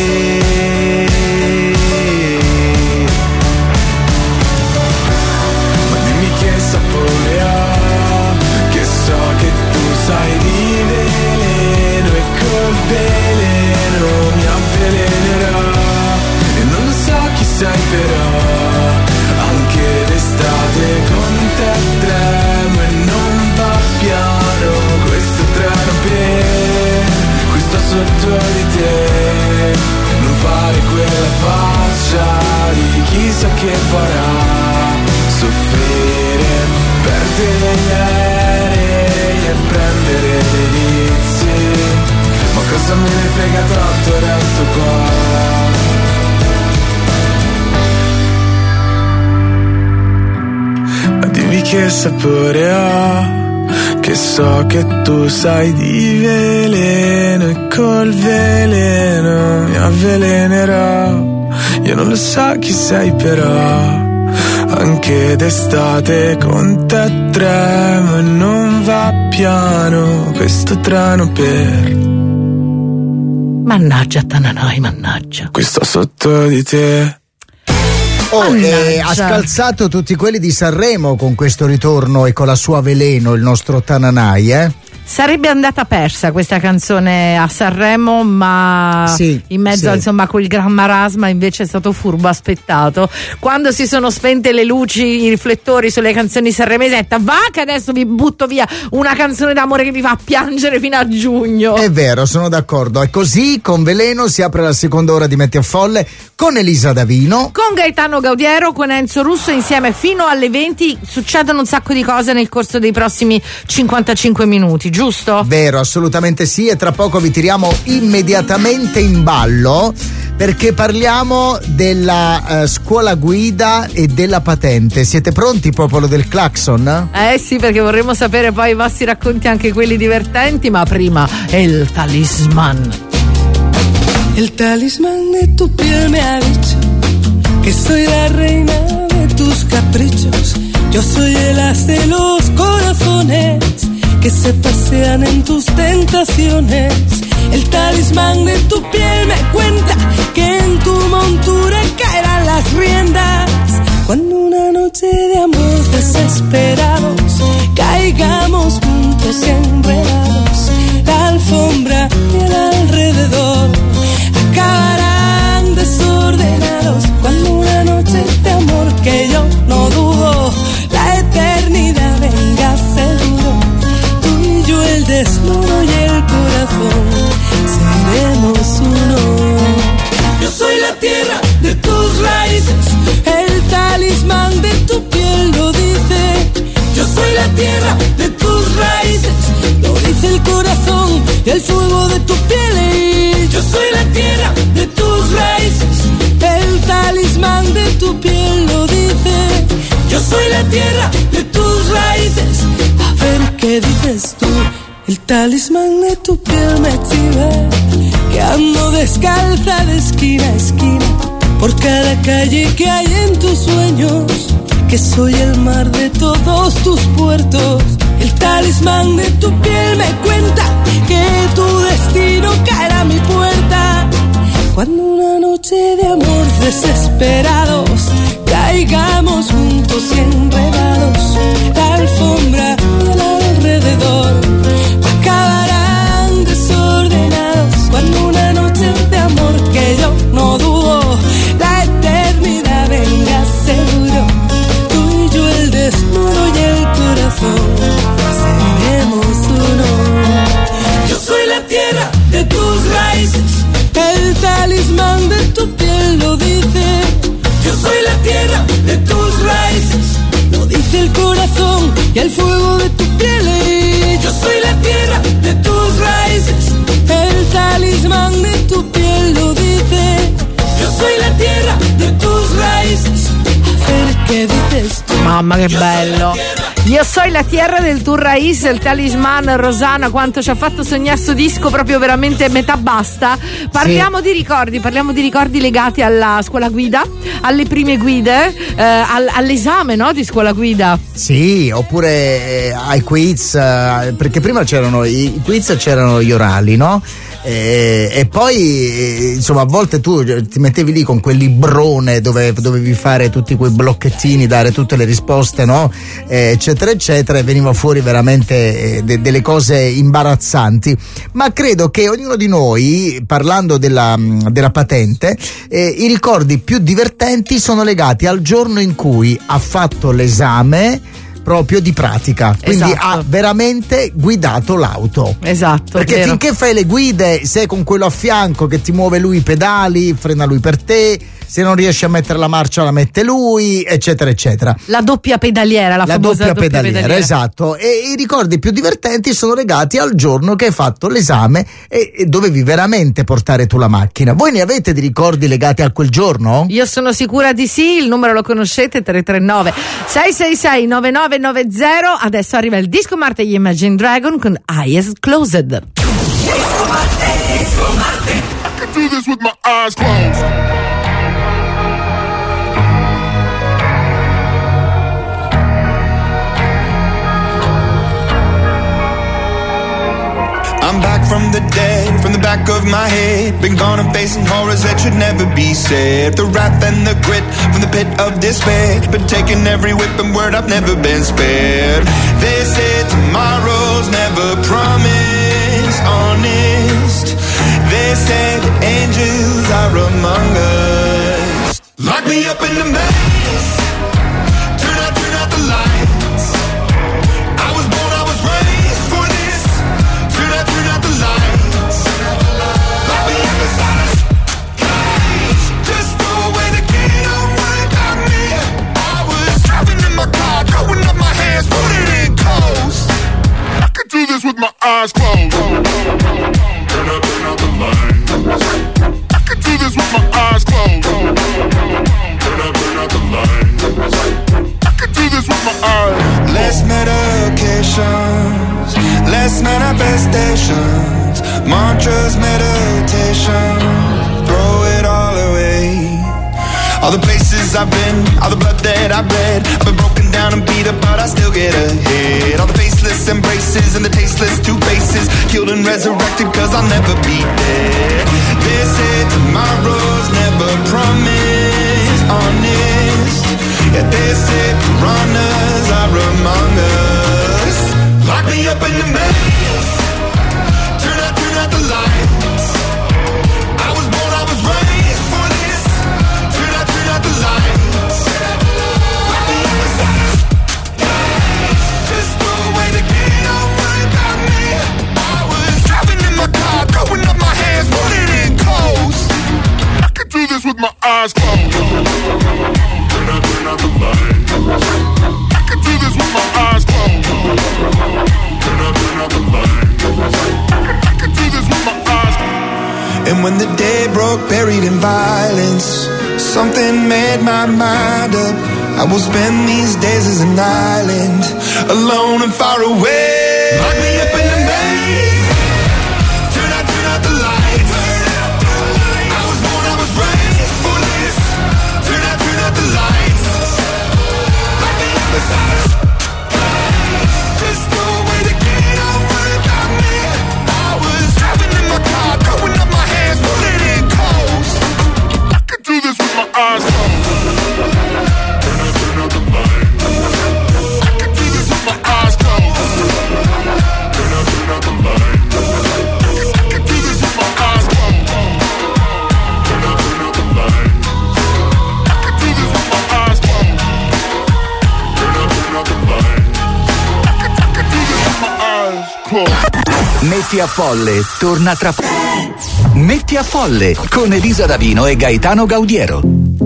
Sai di veleno e col veleno mi avvelenerà. E non lo so chi sei però, anche d'estate con te tremo e non va piano questo treno per qui sto sotto di te. Non fare quella faccia di chissà che farà soffrire, perdere gli aerei e prendere dei vizi. Ma cosa me ne frega, tanto resto qua. Ma dimmi che sapore ha, che so che tu sai di veleno e col veleno mi avvelenerà. Io non lo so chi sei però, anche d'estate con te tremo e non va piano questo treno per mannaggia Tananai, mannaggia, qui sto sotto di te. Ha scalzato tutti quelli di Sanremo con questo ritorno e con la sua Veleno, il nostro Tananai, Sarebbe andata persa questa canzone a Sanremo, ma sì, in mezzo insomma a quel gran marasma invece è stato furbo aspettato. Quando si sono spente le luci, i riflettori sulle canzoni sanremesi, va che adesso vi butto via una canzone d'amore che vi fa piangere fino a giugno. È vero, sono d'accordo. E così con Veleno si apre la seconda ora di Metti a Folle con Elisa Davino, con Gaetano Gaudiero, con Enzo Russo insieme fino alle 20. Succedono un sacco di cose nel corso dei prossimi 55 minuti, giusto? Vero, assolutamente sì, e tra poco vi tiriamo immediatamente in ballo perché parliamo della scuola guida e della patente. Siete pronti, popolo del clacson? Sì, perché vorremmo sapere poi i vostri racconti, anche quelli divertenti, ma prima el talismán. El talismán de tu piel me ha dicho que soy la reina de tus caprichos. Yo soy el as de los corazones que se pasean en tus tentaciones. El talismán de tu piel me cuenta que en tu montura caerán las riendas. Cuando una noche de amor desesperados caigamos juntos y enredados, la alfombra y el alrededor acabarán desordenados. Cuando una noche de amor que yo no dudo, la eternidad venga seguro, tú y yo el desnudo y el corazón seremos uno. Yo soy la tierra de tus raíces, el talismán de tu piel lo dice. Yo soy la tierra de tus raíces, lo dice el corazón y el fuego de tu piel. Y yo soy la tierra tu piel lo dice. Yo soy la tierra de tus raíces. A ver qué dices tú. El talismán de tu piel me exhibe que ando descalza de esquina a esquina por cada calle que hay en tus sueños, que soy el mar de todos tus puertos. El talismán de tu piel me cuenta que tu destino caerá a mi puerta cuando una noche de amor desesperados caigamos juntos y enredados. La alfombra del alrededor acabarán desordenados cuando una noche de amor que yo no dudo la eternidad venga seguro. Tú y yo el desnudo y el corazón seremos uno. Yo soy la tierra de tus raíces. El talismán de tu piel lo dice. Yo soy la tierra de tus raíces. Lo dice el corazón y el fuego de tu piel. Yo soy la tierra de tus raíces. El talismán de tu piel lo dice. Yo soy la tierra de tus raíces. A ver qué dices tú. Mamma che bello. Io soy la tierra del tuo raíz, il talisman. Rosana, quanto ci ha fatto sognare sto disco, proprio veramente metà basta. Parliamo di ricordi legati alla scuola guida, alle prime guide, all'esame, no, di scuola guida. Sì, oppure ai quiz, perché prima c'erano i quiz, c'erano gli orali, no? E poi insomma a volte tu ti mettevi lì con quel librone dove dovevi fare tutti quei blocchettini, dare tutte le risposte, no? Eccetera eccetera, e veniva fuori veramente delle cose imbarazzanti. Ma credo che ognuno di noi, parlando della patente, i ricordi più divertenti sono legati al giorno in cui ha fatto l'esame proprio di pratica, quindi ha veramente guidato l'auto. Esatto. Perché finché fai le guide, sei con quello a fianco che ti muove lui i pedali, frena lui per te, se non riesci a mettere la marcia la mette lui, eccetera eccetera. La doppia pedaliera, la famosa doppia pedaliera, esatto. E i ricordi più divertenti sono legati al giorno che hai fatto l'esame e dovevi veramente portare tu la macchina. Voi ne avete di ricordi legati a quel giorno? Io sono sicura di sì, il numero lo conoscete, 339 666 9990. Adesso arriva il Disco Marte gli Imagine Dragon con Eyes Closed. Disco Marte, Disco Marte. I can do this with my eyes closed. I'm back from the dead, from the back of my head. Been gone and facing horrors that should never be said. The wrath and the grit from the pit of despair. Been taking every whip and word, I've never been spared. They said tomorrow's never promised, honest. They said angels are among us. Lock me up in the maze. Turn out the lights. I was born, I was raised for this. Turn out the lights. Lock me up inside a cage. Just throw away the key, don't worry about me. I was driving in my car, throwing up my hands, put it in coast. I could do this with my eyes closed. Turn out the lights. I could do this with my eyes closed. Turn out the lights. I could do this with my eyes. Less medications, less manifestations, mantras, meditation, throw it all away. All the places I've been, all the blood that I've bled, I've been broken down and beat up, but I still get ahead. All the faceless embraces and the tasteless two faces, killed and resurrected, cause I'll never be dead. They say tomorrow's never promised, honest. Yeah, they say piranhas are among us. Lock me up in the maze. Turn out the lights. I was born, I was raised for this. Turn out the lights. Lock me up inside a cage. Just throw away the key, don't worry about me. I was driving in my car, throwing up my hands, put it in coast. I could do this with my eyes closed. Turn out the lights. I could do this with my eyes closed. Turn out the lights. I could do this with my eyes closed. And when the day broke, buried in violence, something made my mind up. I will spend these days as an island, alone and far away. Lock me up in the maze. Turn out the lights. I was born, I was raised for this. Turn out the lights. Lock me up inside. Just no way to get over about me. I was driving in my car, throwing up my hands, pulling in coast. I could do this with my eyes closed. Metti a Folle torna tra Metti a Folle con Elisa Davino e Gaetano Gaudiero.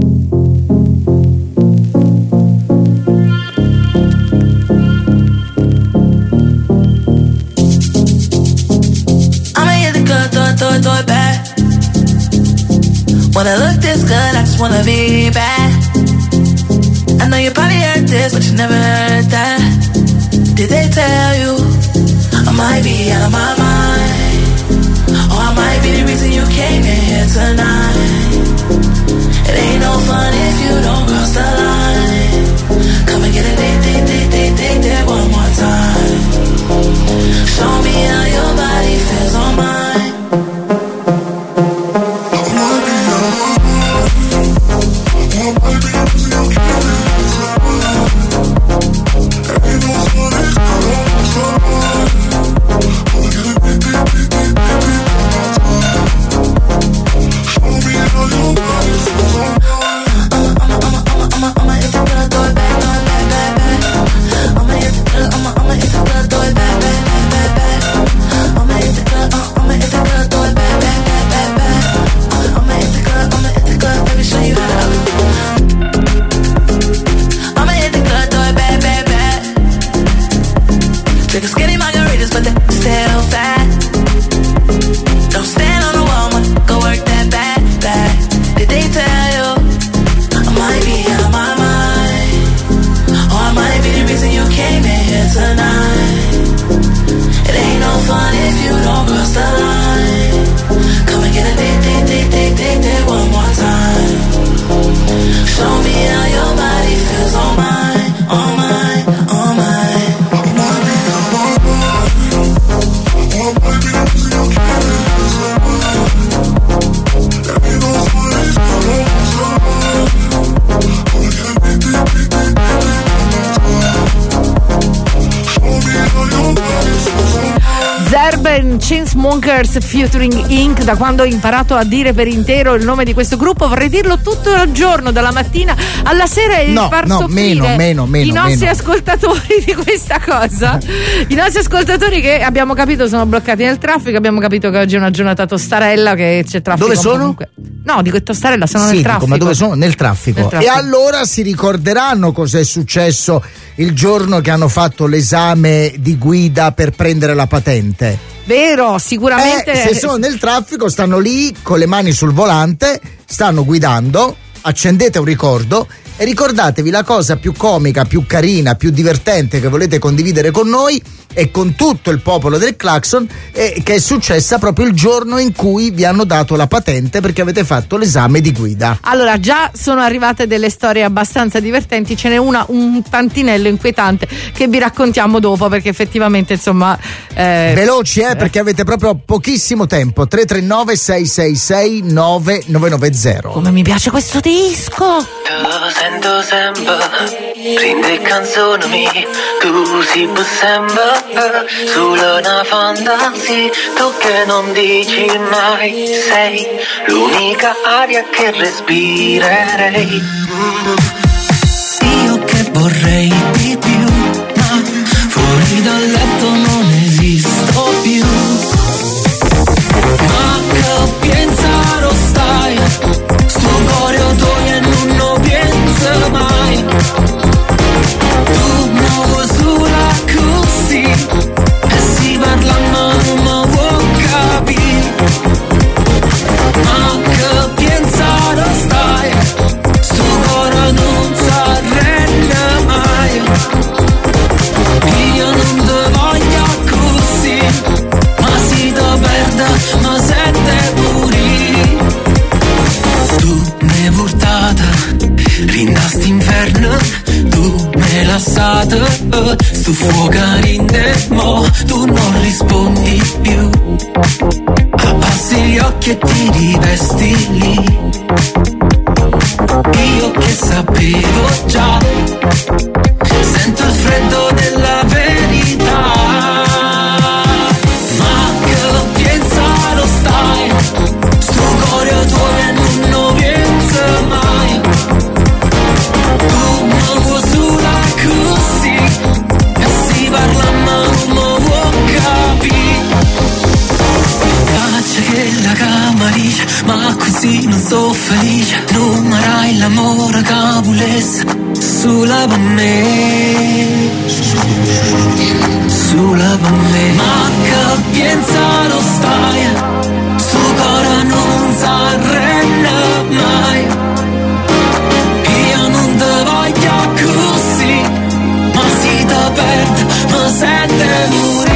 Do it bad. When I look this good, I just wanna be bad. I know you probably heard this, but you never heard that. Did they tell you I might be out of my mind? Or I might be the reason you came in here tonight. It ain't no fun if you don't cross the line. Come and get it, they one more time. Show me how your body feels on mine. Chainsmokers featuring Ink. Da quando ho imparato a dire per intero il nome di questo gruppo vorrei dirlo tutto il giorno, dalla mattina alla sera, e far soffrire i nostri ascoltatori di questa cosa. I nostri ascoltatori che abbiamo capito sono bloccati nel traffico. Abbiamo capito che oggi è una giornata tostarella, che c'è traffico. Dove sono? Comunque. No, dico tostarella, sono nel traffico. Ma dove sono? Nel traffico. E allora si ricorderanno cos'è successo il giorno che hanno fatto l'esame di guida per prendere la patente. Vero, sicuramente. Se sono nel traffico, stanno lì con le mani sul volante, stanno guidando, accendete un ricordo e ricordatevi la cosa più comica, più carina, più divertente che volete condividere con noi e con tutto il popolo del Claxon, che è successa proprio il giorno in cui vi hanno dato la patente perché avete fatto l'esame di guida. Allora, già sono arrivate delle storie abbastanza divertenti, ce n'è una un tantinello inquietante che vi raccontiamo dopo, perché effettivamente insomma veloci perché avete proprio pochissimo tempo. 339 666 9990. Come mi piace questo disco. Sento sempre, prende canzoni, tu si può sempre, solo una fantasia, tu che non dici mai, sei l'unica aria che respirerei. Io che vorrei di più, ma fuori dal letto non esisto più. Ma che pensare stai, sto cuore otoia non lo pensa mai. Tu muovo sulla così e si parla ma non mi vuoi capire. Ma che pensare stai, Stufocare mo, tu non rispondi più. Abbassi gli occhi e ti rivesti lì. Io che sapevo già, sento il freddo della verità. Ma che pensare stai, sto cuore tuo e non pensa mai. Tu non vuoi sulla così, e si parla ma non vuoi capire. Faccia che la camariglia, ma così non sto felice. Non marai l'amore che volesse sulla per me, sulla per me. Ma che pensa lo stai, sto cuore non s'arrende mai. Io non te voglio così, ma si te perde, ma sente morire.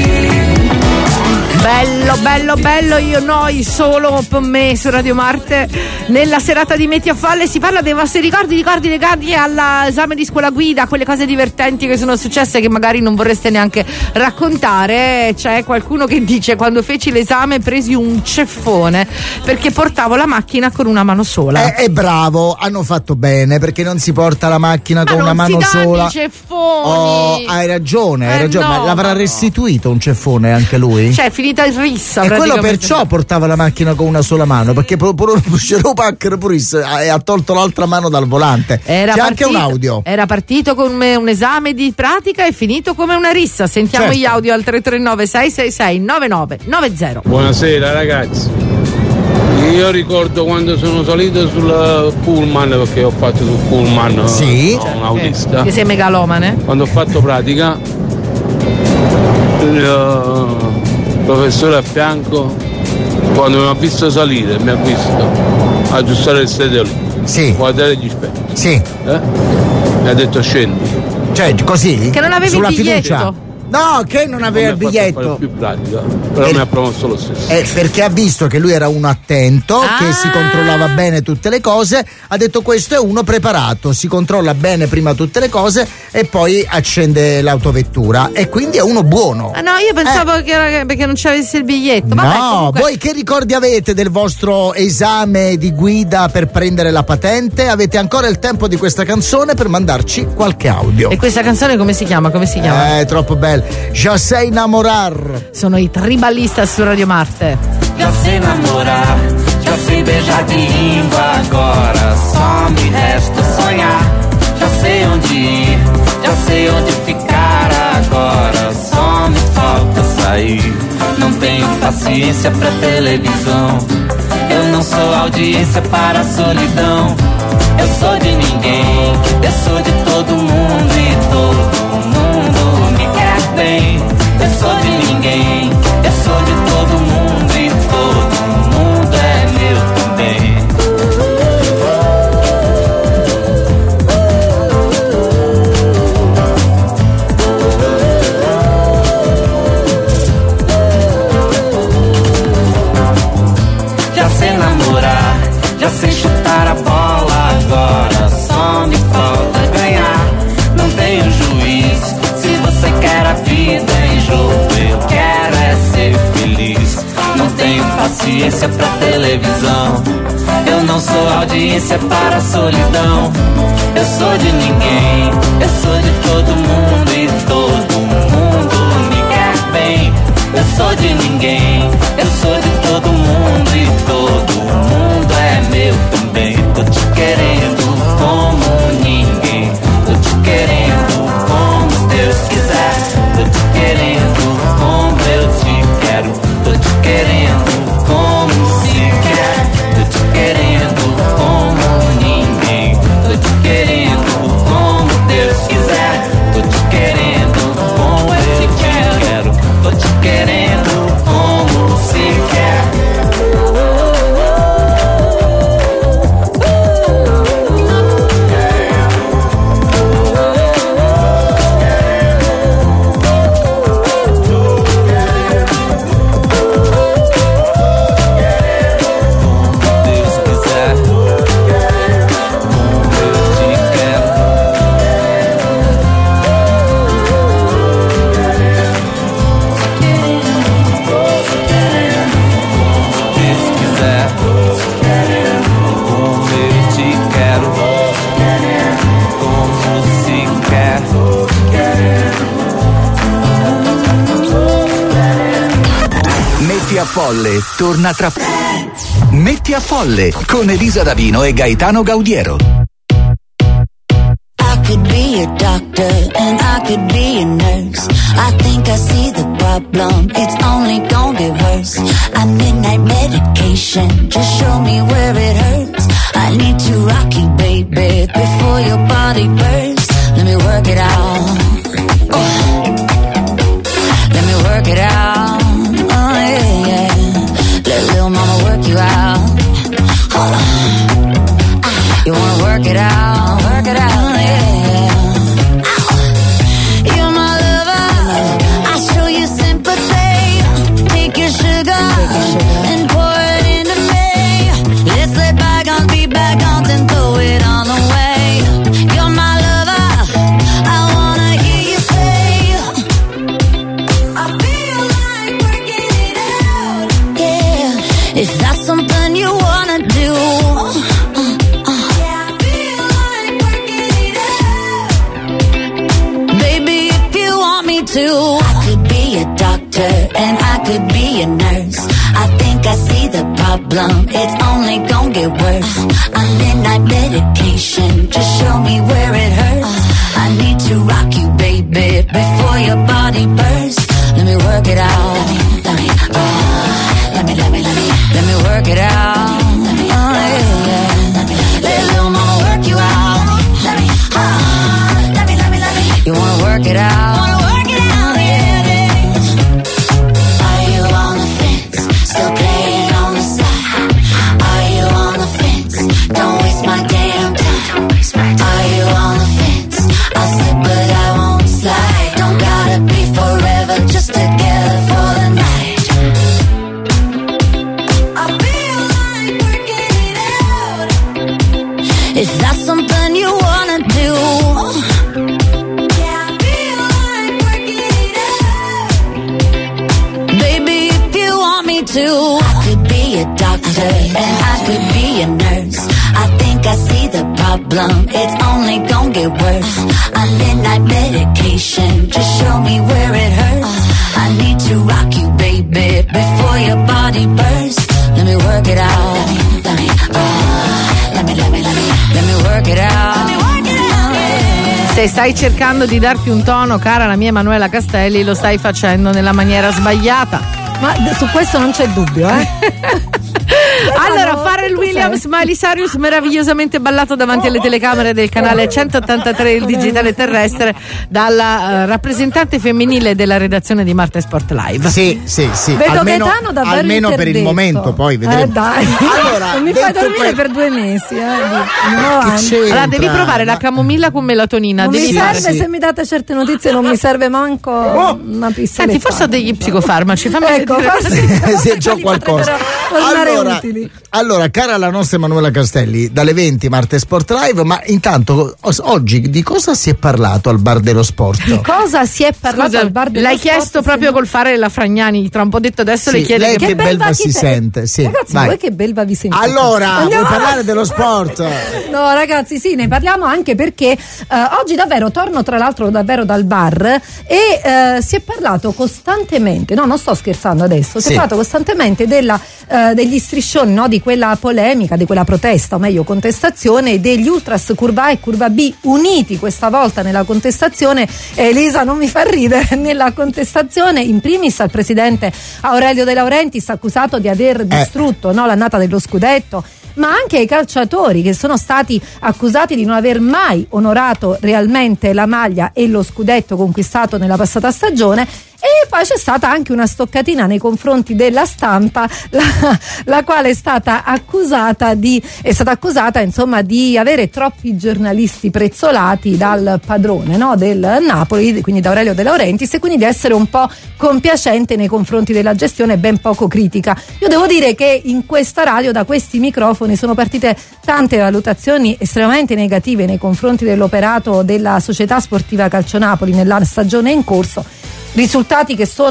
Bello, bello, bello, io noi solo per me su Radio Marte. Nella serata di Metti a Folle si parla dei vostri ricordi legati all'esame di scuola guida, quelle cose divertenti che sono successe che magari non vorreste neanche raccontare. C'è qualcuno che dice: quando feci l'esame presi un ceffone perché portavo la macchina con una mano sola. Bravo, hanno fatto bene, perché non si porta la macchina con una mano sola. I ceffoni. Hai ragione, No, ma l'avrà restituito un ceffone anche lui? Cioè, è finita in rissa. E quello perciò portava la macchina con una sola mano, perché Packer ha tolto l'altra mano dal volante. C'è anche un audio. Era partito come un esame di pratica e finito come una rissa. Sentiamo gli audio al 339 666 9990. Buonasera ragazzi, io ricordo quando sono salito sul pullman, perché ho fatto sul pullman, un autista, che sei megalomane. Quando ho fatto pratica, il professore a fianco, quando mi ha visto salire, mi ha visto aggiustare il sedere, guardare gli specchi, mi ha detto scendi. Cioè così? Che non avevi sulla il biglietto. fiducia. No, che non aveva il biglietto. Più pratica, però mi ha promosso lo stesso. Perché ha visto che lui era uno attento, che si controllava bene tutte le cose, ha detto: questo è uno preparato, si controlla bene prima tutte le cose e poi accende l'autovettura, e quindi è uno buono. No, io pensavo che era perché non c'avesse il biglietto. Vabbè, no, comunque... voi che ricordi avete del vostro esame di guida per prendere la patente? Avete ancora il tempo di questa canzone per mandarci qualche audio. E questa canzone come si chiama? È troppo bella. Ya sé enamorar. Sono i Tribalistas su Radio Marte. Já sei namorar, já sei beijar de língua, agora só me resta sonhar. Já sei onde ir, já sei onde ficar, agora só me falta sair. Não tenho paciência pra televisão, eu não sou audiência para a solidão. Eu sou de ninguém, eu sou de todo mundo e todo mundo me quer bem. Eu sou de ninguém, eu sou de todo mundo e todo mundo é meu também. Já sei namorar, já sei chutar a bola, agora só me falta ganhar. Não tenho juiz, se você quer a vida em jogo, eu quero é ser feliz. Não tenho paciência pra televisão, eu não sou audiência para a solidão. Eu sou de ninguém, eu sou de todo mundo e todo mundo me quer bem. Eu sou de ninguém, eu sou de todo mundo e todo mundo é meu também. Tô te querendo como ninguém, tô te querendo como Deus quiser, tô te querendo como eu te quero, tô te querendo como se quer, tô te querendo como ninguém, tô te querendo como Deus quiser, tô te querendo como eu te quero, tô te querendo como se quer. Folle torna tra Metti a Folle con Elisa Davino e Gaetano Gaudiero. I could be a doctor and I could be a nurse. I think I see the problem, it's only gonna get worse. I midnight medication, just show me where it hurts. I need to rock you, baby, before your body bursts. Let me work it out. Let me work it out. Oh yeah, yeah. Let little mama work you out. You wanna work it out, work it out, yeah. And pour it into me. Let's let bygones be bygones and throw it on away. You're my lover, I wanna hear you say, I feel like working it out. Yeah, if that's something you wanna do. Yeah, I feel like working it out. Baby, if you want me to, I could be a doctor and I could be a nurse. I think I see the problem, it's only gonna get worse. I'm midnight medication, just show me where it hurts. I need to rock you, baby, before your body bursts. Let me work it out. Let me work it out. Oh, yeah. Let little mama work you out. You wanna work it out? Is that something you wanna do? Yeah, I feel like working it out. Baby, if you want me to, I could be a doctor and I could be a nurse. I think I see the problem, it's only gonna get worse. I'm midnight medication, just show me where it hurts. I need to rock you, baby, before your body bursts. Let me work it out. Let me work it out. Se stai cercando di darti un tono, cara la mia Emanuela Castelli, lo stai facendo nella maniera sbagliata. Ma su questo non c'è dubbio, eh? Allora, Pharrell Williams, Miley Cyrus, meravigliosamente ballato davanti alle telecamere del canale 183 il digitale terrestre dalla rappresentante femminile della redazione di Marte Sport Live. Sì. Vedo Gaetano davvero almeno per il momento, poi vedremo. Dai, allora, non mi fai dormire per 2 mesi, Allora devi provare la camomilla con melatonina. Non devi mi serve, se mi date certe notizie non mi serve manco una pistola. Senti, forse ho degli psicofarmaci, fammi vedere se c'ho qualcosa. Allora, cara la nostra Emanuela Castelli, dalle 20 Marte Sport Live, ma intanto oggi di cosa si è parlato al Bar dello Sport? Di cosa si è parlato al Bar dello Sport? L'hai chiesto proprio col fare la Fragnani, tra un po' detto adesso le chiede lei che belva si sente. Sì, ragazzi, voi che belva vi sentite? Allora, vuoi parlare dello sport? No, ragazzi, sì, ne parliamo anche perché oggi davvero torno tra l'altro davvero dal bar e si è parlato costantemente, no, non sto scherzando adesso, si è parlato costantemente degli striscioni, no, di quella polemica, di quella protesta, o meglio contestazione degli ultras curva A e curva B uniti questa volta nella contestazione. Elisa non mi fa ridere, nella contestazione in primis al presidente Aurelio De Laurentiis, accusato di aver distrutto l'annata dello scudetto, ma anche ai calciatori che sono stati accusati di non aver mai onorato realmente la maglia e lo scudetto conquistato nella passata stagione. E poi c'è stata anche una stoccatina nei confronti della stampa, la quale è stata accusata insomma di avere troppi giornalisti prezzolati dal padrone, no, del Napoli, quindi da Aurelio De Laurentiis, e quindi di essere un po' compiacente nei confronti della gestione, ben poco critica. Io devo dire che in questa radio, da questi microfoni, sono partite tante valutazioni estremamente negative nei confronti dell'operato della Società Sportiva Calcio Napoli nella stagione in corso. Risultati che sono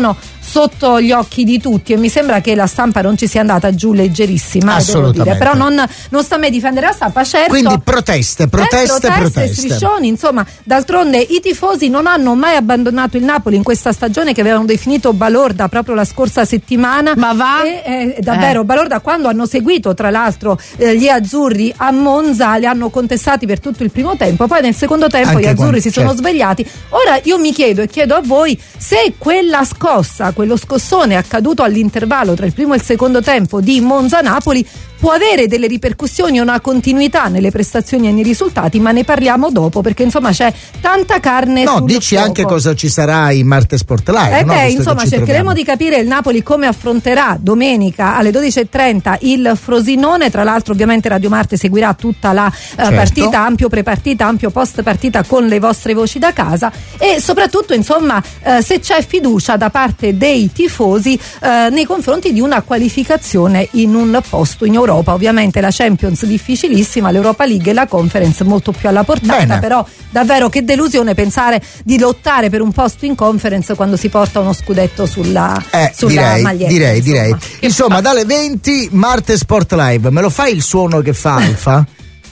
sotto gli occhi di tutti, e mi sembra che la stampa non ci sia andata giù leggerissima, devo dire. Però non sta a me difendere la stampa, certo. Quindi proteste, striscioni, insomma. D'altronde i tifosi non hanno mai abbandonato il Napoli in questa stagione, che avevano definito balorda proprio la scorsa settimana. Ma va? Davvero balorda, quando hanno seguito tra l'altro gli azzurri a Monza, li hanno contestati per tutto il primo tempo, poi nel secondo tempo anche gli azzurri si sono svegliati. Ora io mi chiedo e chiedo a voi se quella scossa, quello scossone accaduto all'intervallo tra il primo e il secondo tempo di Monza-Napoli può avere delle ripercussioni, una continuità nelle prestazioni e nei risultati, ma ne parliamo dopo, perché insomma c'è tanta carne sul dici fuoco. Anche cosa ci sarà in Marte Sport Live. Insomma cercheremo di capire il Napoli come affronterà domenica alle 12:30 il Frosinone. Tra l'altro ovviamente Radio Marte seguirà tutta la partita, ampio prepartita, ampio post partita con le vostre voci da casa, e soprattutto insomma se c'è fiducia da parte dei tifosi nei confronti di una qualificazione in un posto in Europa. Ovviamente la Champions difficilissima, l'Europa League e la Conference molto più alla portata. Però davvero che delusione pensare di lottare per un posto in Conference quando si porta uno scudetto sulla maglietta. Direi. Insomma, dalle 20 Marte Sport Live. Me lo fai il suono che fa Alfa?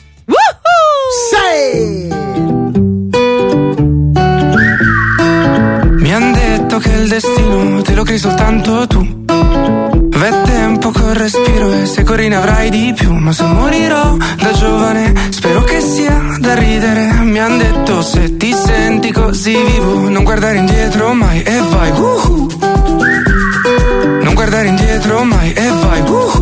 Mi han detto che il destino te lo crei soltanto tu. V'è tempo col respiro e se corri ne avrai di più. Ma se morirò da giovane spero che sia da ridere. Mi han detto se ti senti così vivo non guardare indietro mai e vai non guardare indietro mai e vai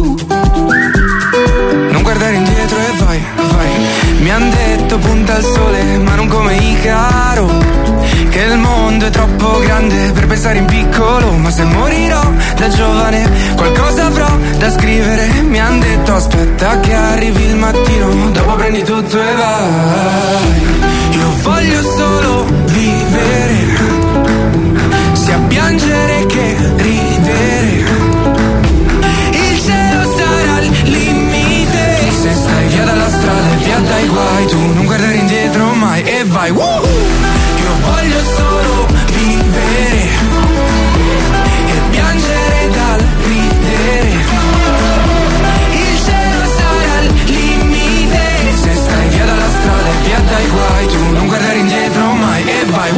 non guardare indietro e vai. Mi han detto punta al sole ma non come Icaro, che il mondo è troppo grande per pensare in piccolo. Ma se morirò da giovane qualcosa avrò da scrivere. Mi han detto aspetta che arrivi il mattino, dopo prendi tutto e vai. Io voglio solo vivere, sia piangere che ridere. Il cielo sarà il limite, se stai via dalla strada e via dai guai, tu non guardare indietro mai e vai. Io voglio solo vivere e piangere dal ridere. Il cielo sarà il limite, se stai via dalla strada e via dai guai, tu non guardare indietro mai e vai.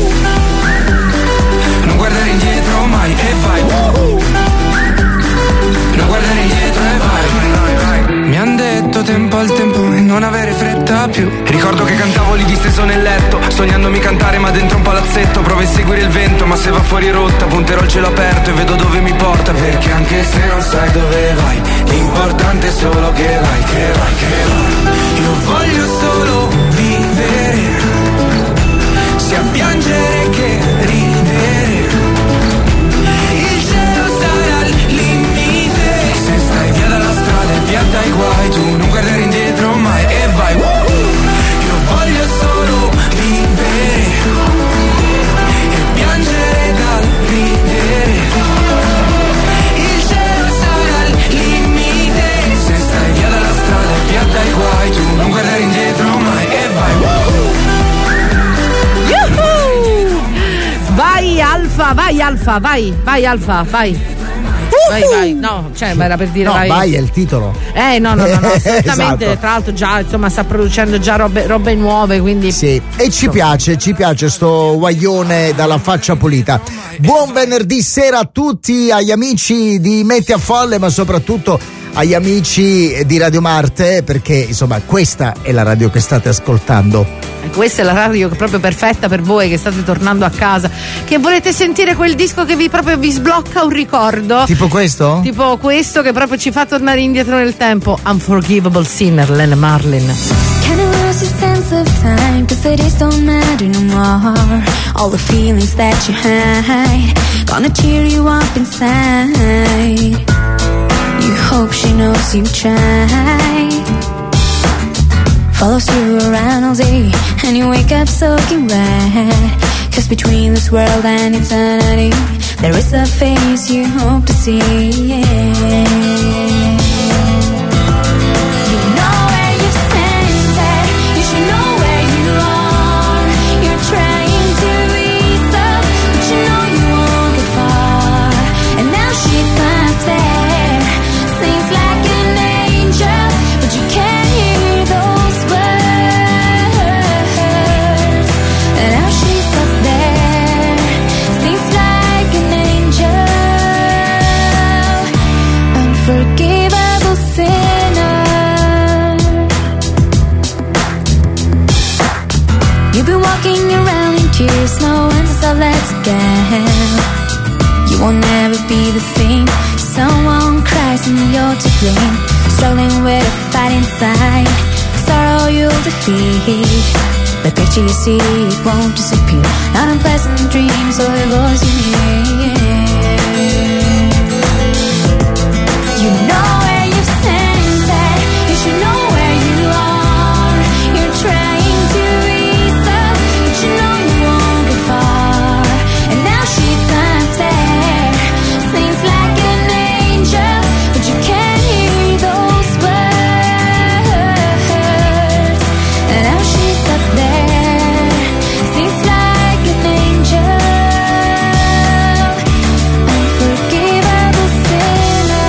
Non guardare indietro mai e vai. Non guardare indietro e vai. Mi han detto tempo al tempo e non avere fretta più. Ricordo che cantavo lì disteso nel letto, sognandomi cantare ma dentro un palazzetto. Provo a seguire il vento ma se va fuori rotta punterò il cielo aperto e vedo dove mi porta. Perché anche se non sai dove vai, l'importante è solo che vai, che vai, che vai. Io voglio solo vivere, sia piangere che ridere. Il cielo sarà il limite, se stai via dalla strada e via dai guai, tu non guardare indietro mai e vai. Io voglio solo vivere e piangere dal ridere. Il cielo sarà il limite, se stai via dalla strada e via dai guai, tu non guardare indietro mai e vai. Vai Alfa, vai Alfa, vai Alfa, vai. Vai, no, cioè era per dire vai è il titolo. No, assolutamente. Esatto. Tra l'altro già insomma sta producendo già robe nuove, quindi sì, e ci piace sto guaglione dalla faccia pulita. Buon venerdì sera a tutti, agli amici di Metti a Folle, ma soprattutto agli amici di Radio Marte, perché insomma questa è la radio che state ascoltando. Questa è la radio proprio perfetta per voi che state tornando a casa, che volete sentire quel disco che vi sblocca un ricordo. Tipo questo? Tipo questo che proprio ci fa tornare indietro nel tempo. Unforgivable Sinner, Len Marlin. Can I lose your sense of time? 'Cause the days don't matter no more. All the feelings that you hide, gonna cheer you up inside. You hope she knows you tried. Follows you around all day, and you wake up soaking wet. 'Cause between this world and eternity, there is a face you hope to see. Trying to ease up, but you know you won't get far. walking around in tears, no one to stop, let's go. You won't never be the same. Someone cries and you're to blame. Struggling with a fight inside. Sorrow you'll defeat. The picture you see, it won't disappear. Not unpleasant dreams or voice you hear. You know where you've sent it. You should know where you are. You're trying to ease up, but you know you won't get far. And now she's not there. Seems like an angel, but you can't hear those words. And now she's up there. Seems like an angel. Unforgivable sinner.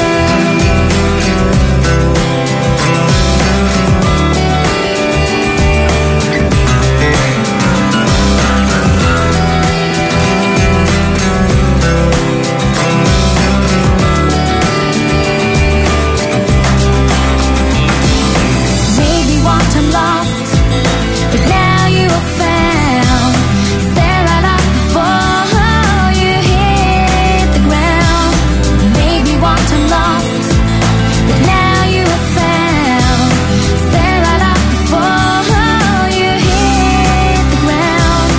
Maybe one time lost, but now you are found. Stare right up before you hit the ground. Maybe one time lost, but now you are found. Stare right up before you hit the ground.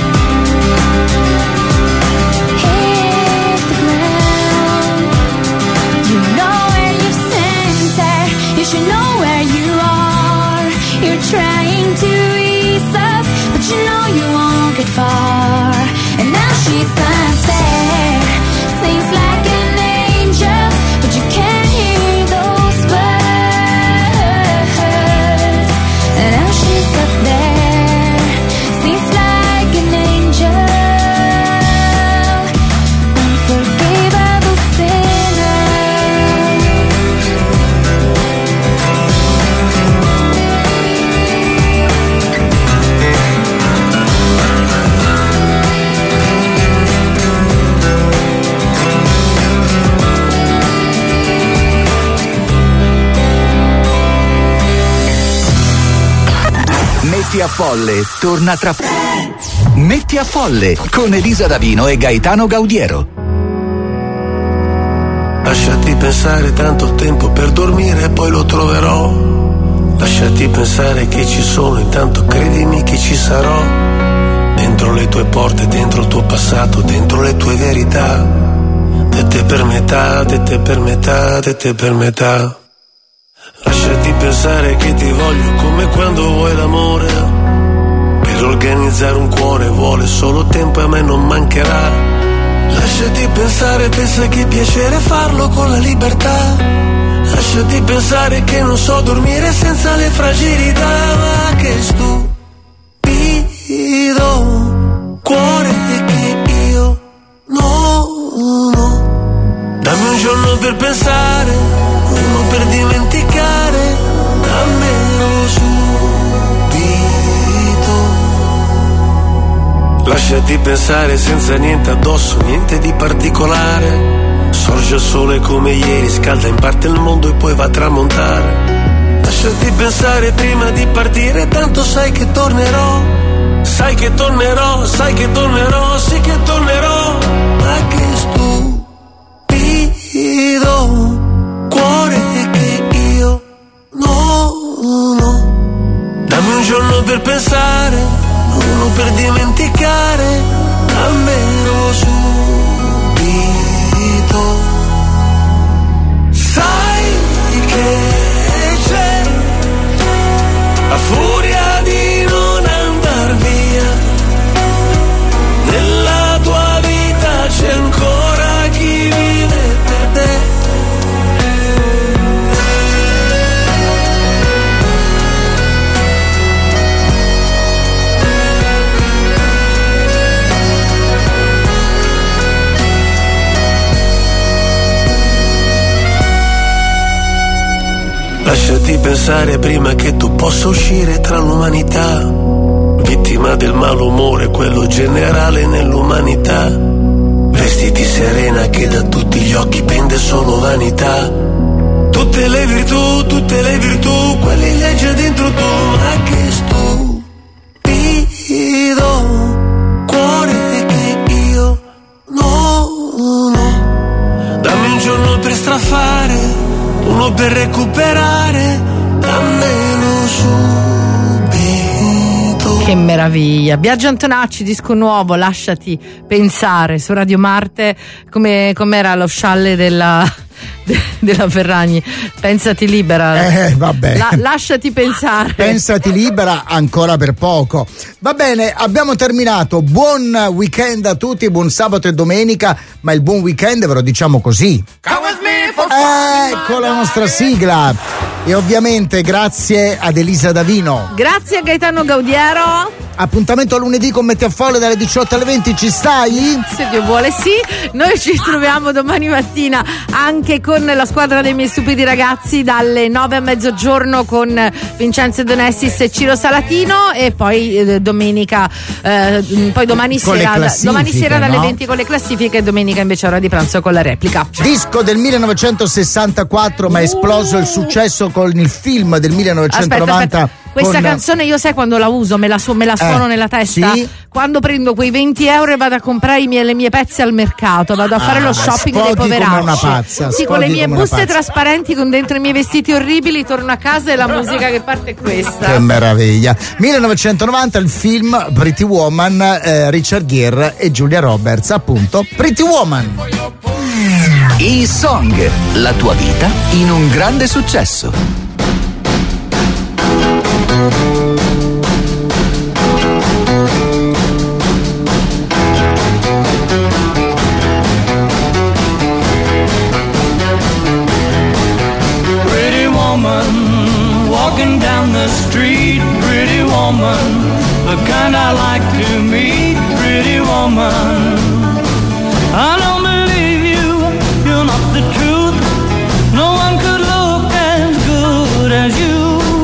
Hit the ground. You know where you've sent her. You should know where you are. You're trying to ease up, but you know you won't get far. And now she's not there. Seems like an angel, but you can't hear those words. And now she's up there. Seems like an angel. Unforgivable sinner. Metti a Folle torna tra Metti a Folle con Elisa Davino e Gaetano Gaudiero. Lasciati pensare, tanto tempo per dormire e poi lo troverò. Lasciati pensare che ci sono, intanto credimi che ci sarò. Dentro le tue porte, dentro il tuo passato, dentro le tue verità. Dette per metà, dette per metà, dette per metà. Lasciati pensare che ti voglio come quando vuoi l'amore. Per organizzare un cuore vuole solo tempo e a me non mancherà. Lasciati pensare, pensa che piacere farlo con la libertà. Lasciati pensare che non so dormire senza le fragilità. Ma che stupido cuore che io no. Dammi un giorno per pensare, uno per dimenticare, dammelo subito. Lasciati pensare senza niente addosso, niente di particolare. Sorge il sole come ieri, scalda in parte il mondo e poi va a tramontare. Lasciati pensare prima di partire, tanto sai che tornerò. Sai che tornerò, sai che tornerò, sì che tornerò. Ma che stupido cuore che io no. Dammi un giorno per pensare, uno per dimenticare, dammelo subito. Sai che c'è la furia di non andar via. Nella tua vita c'è ancora chi vive per te. Lasciati pensare prima che tu possa uscire tra l'umanità, vittima del malumore, quello generale nell'umanità. Vestiti serena che da tutti gli occhi pende solo vanità. Tutte le virtù, quelle leggi dentro tu. Ma che stupido Che meraviglia. Biagio Antonacci, disco nuovo, Lasciati pensare, su Radio Marte. Com'era lo scialle della Ferragni? Pensati libera. Vabbè. Lasciati pensare. Pensati libera ancora per poco. Va bene, abbiamo terminato. Buon weekend a tutti, buon sabato e domenica, ma il buon weekend ve lo diciamo così. Con la nostra sigla. E ovviamente grazie ad Elisa Davino. Grazie a Gaetano Gaudiero. Appuntamento a lunedì con Metti a Folle dalle 18 alle 20, ci stai? Se Dio vuole sì. Noi ci troviamo domani mattina anche con la squadra dei miei stupidi ragazzi dalle 9 a mezzogiorno con Vincenzo Donessis e Ciro Salatino, e poi domenica poi domani sera dalle 20 con le classifiche, e domenica invece ora di pranzo con la replica. Disco del 1964, ma è esploso il successo con il film del 1990. Aspetta. Questa canzone io sai quando la uso, me la suono nella testa, sì? Quando prendo quei 20 euro e vado a comprare le mie pezze al mercato, vado a fare lo shopping dei poveracci. Come una pazza, sì, con le mie buste trasparenti con dentro i miei vestiti orribili, torno a casa e la musica che parte è questa. Che meraviglia. 1990 il film Pretty Woman, Richard Gere e Julia Roberts, appunto Pretty Woman. E-Song, la tua vita in un grande successo. Pretty woman, walking down the street, pretty woman, the kind I like to meet, pretty woman. I don't believe you, you're not the truth, no one could look as good as you.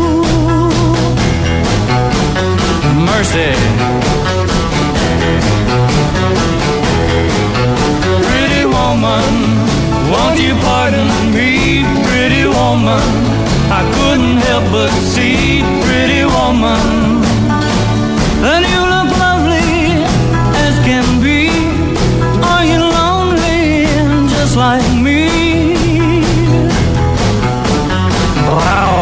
Mercy. Pretty woman, won't you pardon me, pretty woman, I couldn't help but see, pretty woman, and you look lovely as can be. Are you lonely just like me? Wow.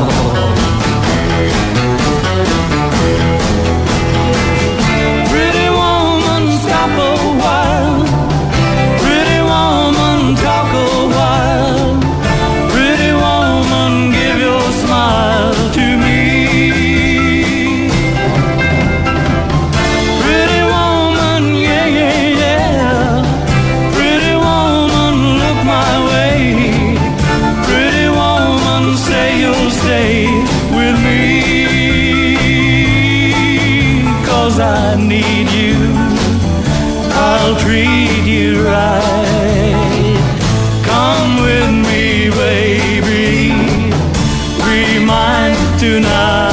Pretty woman, stop a while. Pretty woman, talk a while. Pretty woman, give your smile to me. Pretty woman, yeah, yeah, yeah. Pretty woman, look my way. Pretty woman, say you'll stay with me. 'Cause I need you, I'll treat you right. Come with me, baby, be mine tonight.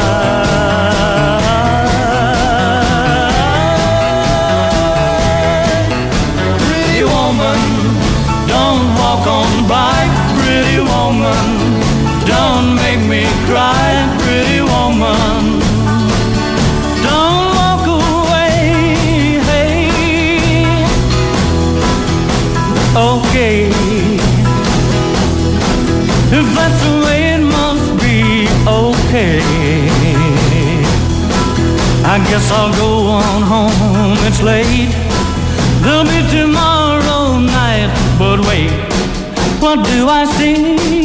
Pretty woman, don't walk on by. Pretty woman, don't make me cry. Pretty woman, don't walk away. Hey, okay, if that's the way it must be, okay, I guess I'll go on home, it's late. There'll be tomorrow night, but wait, what do I see?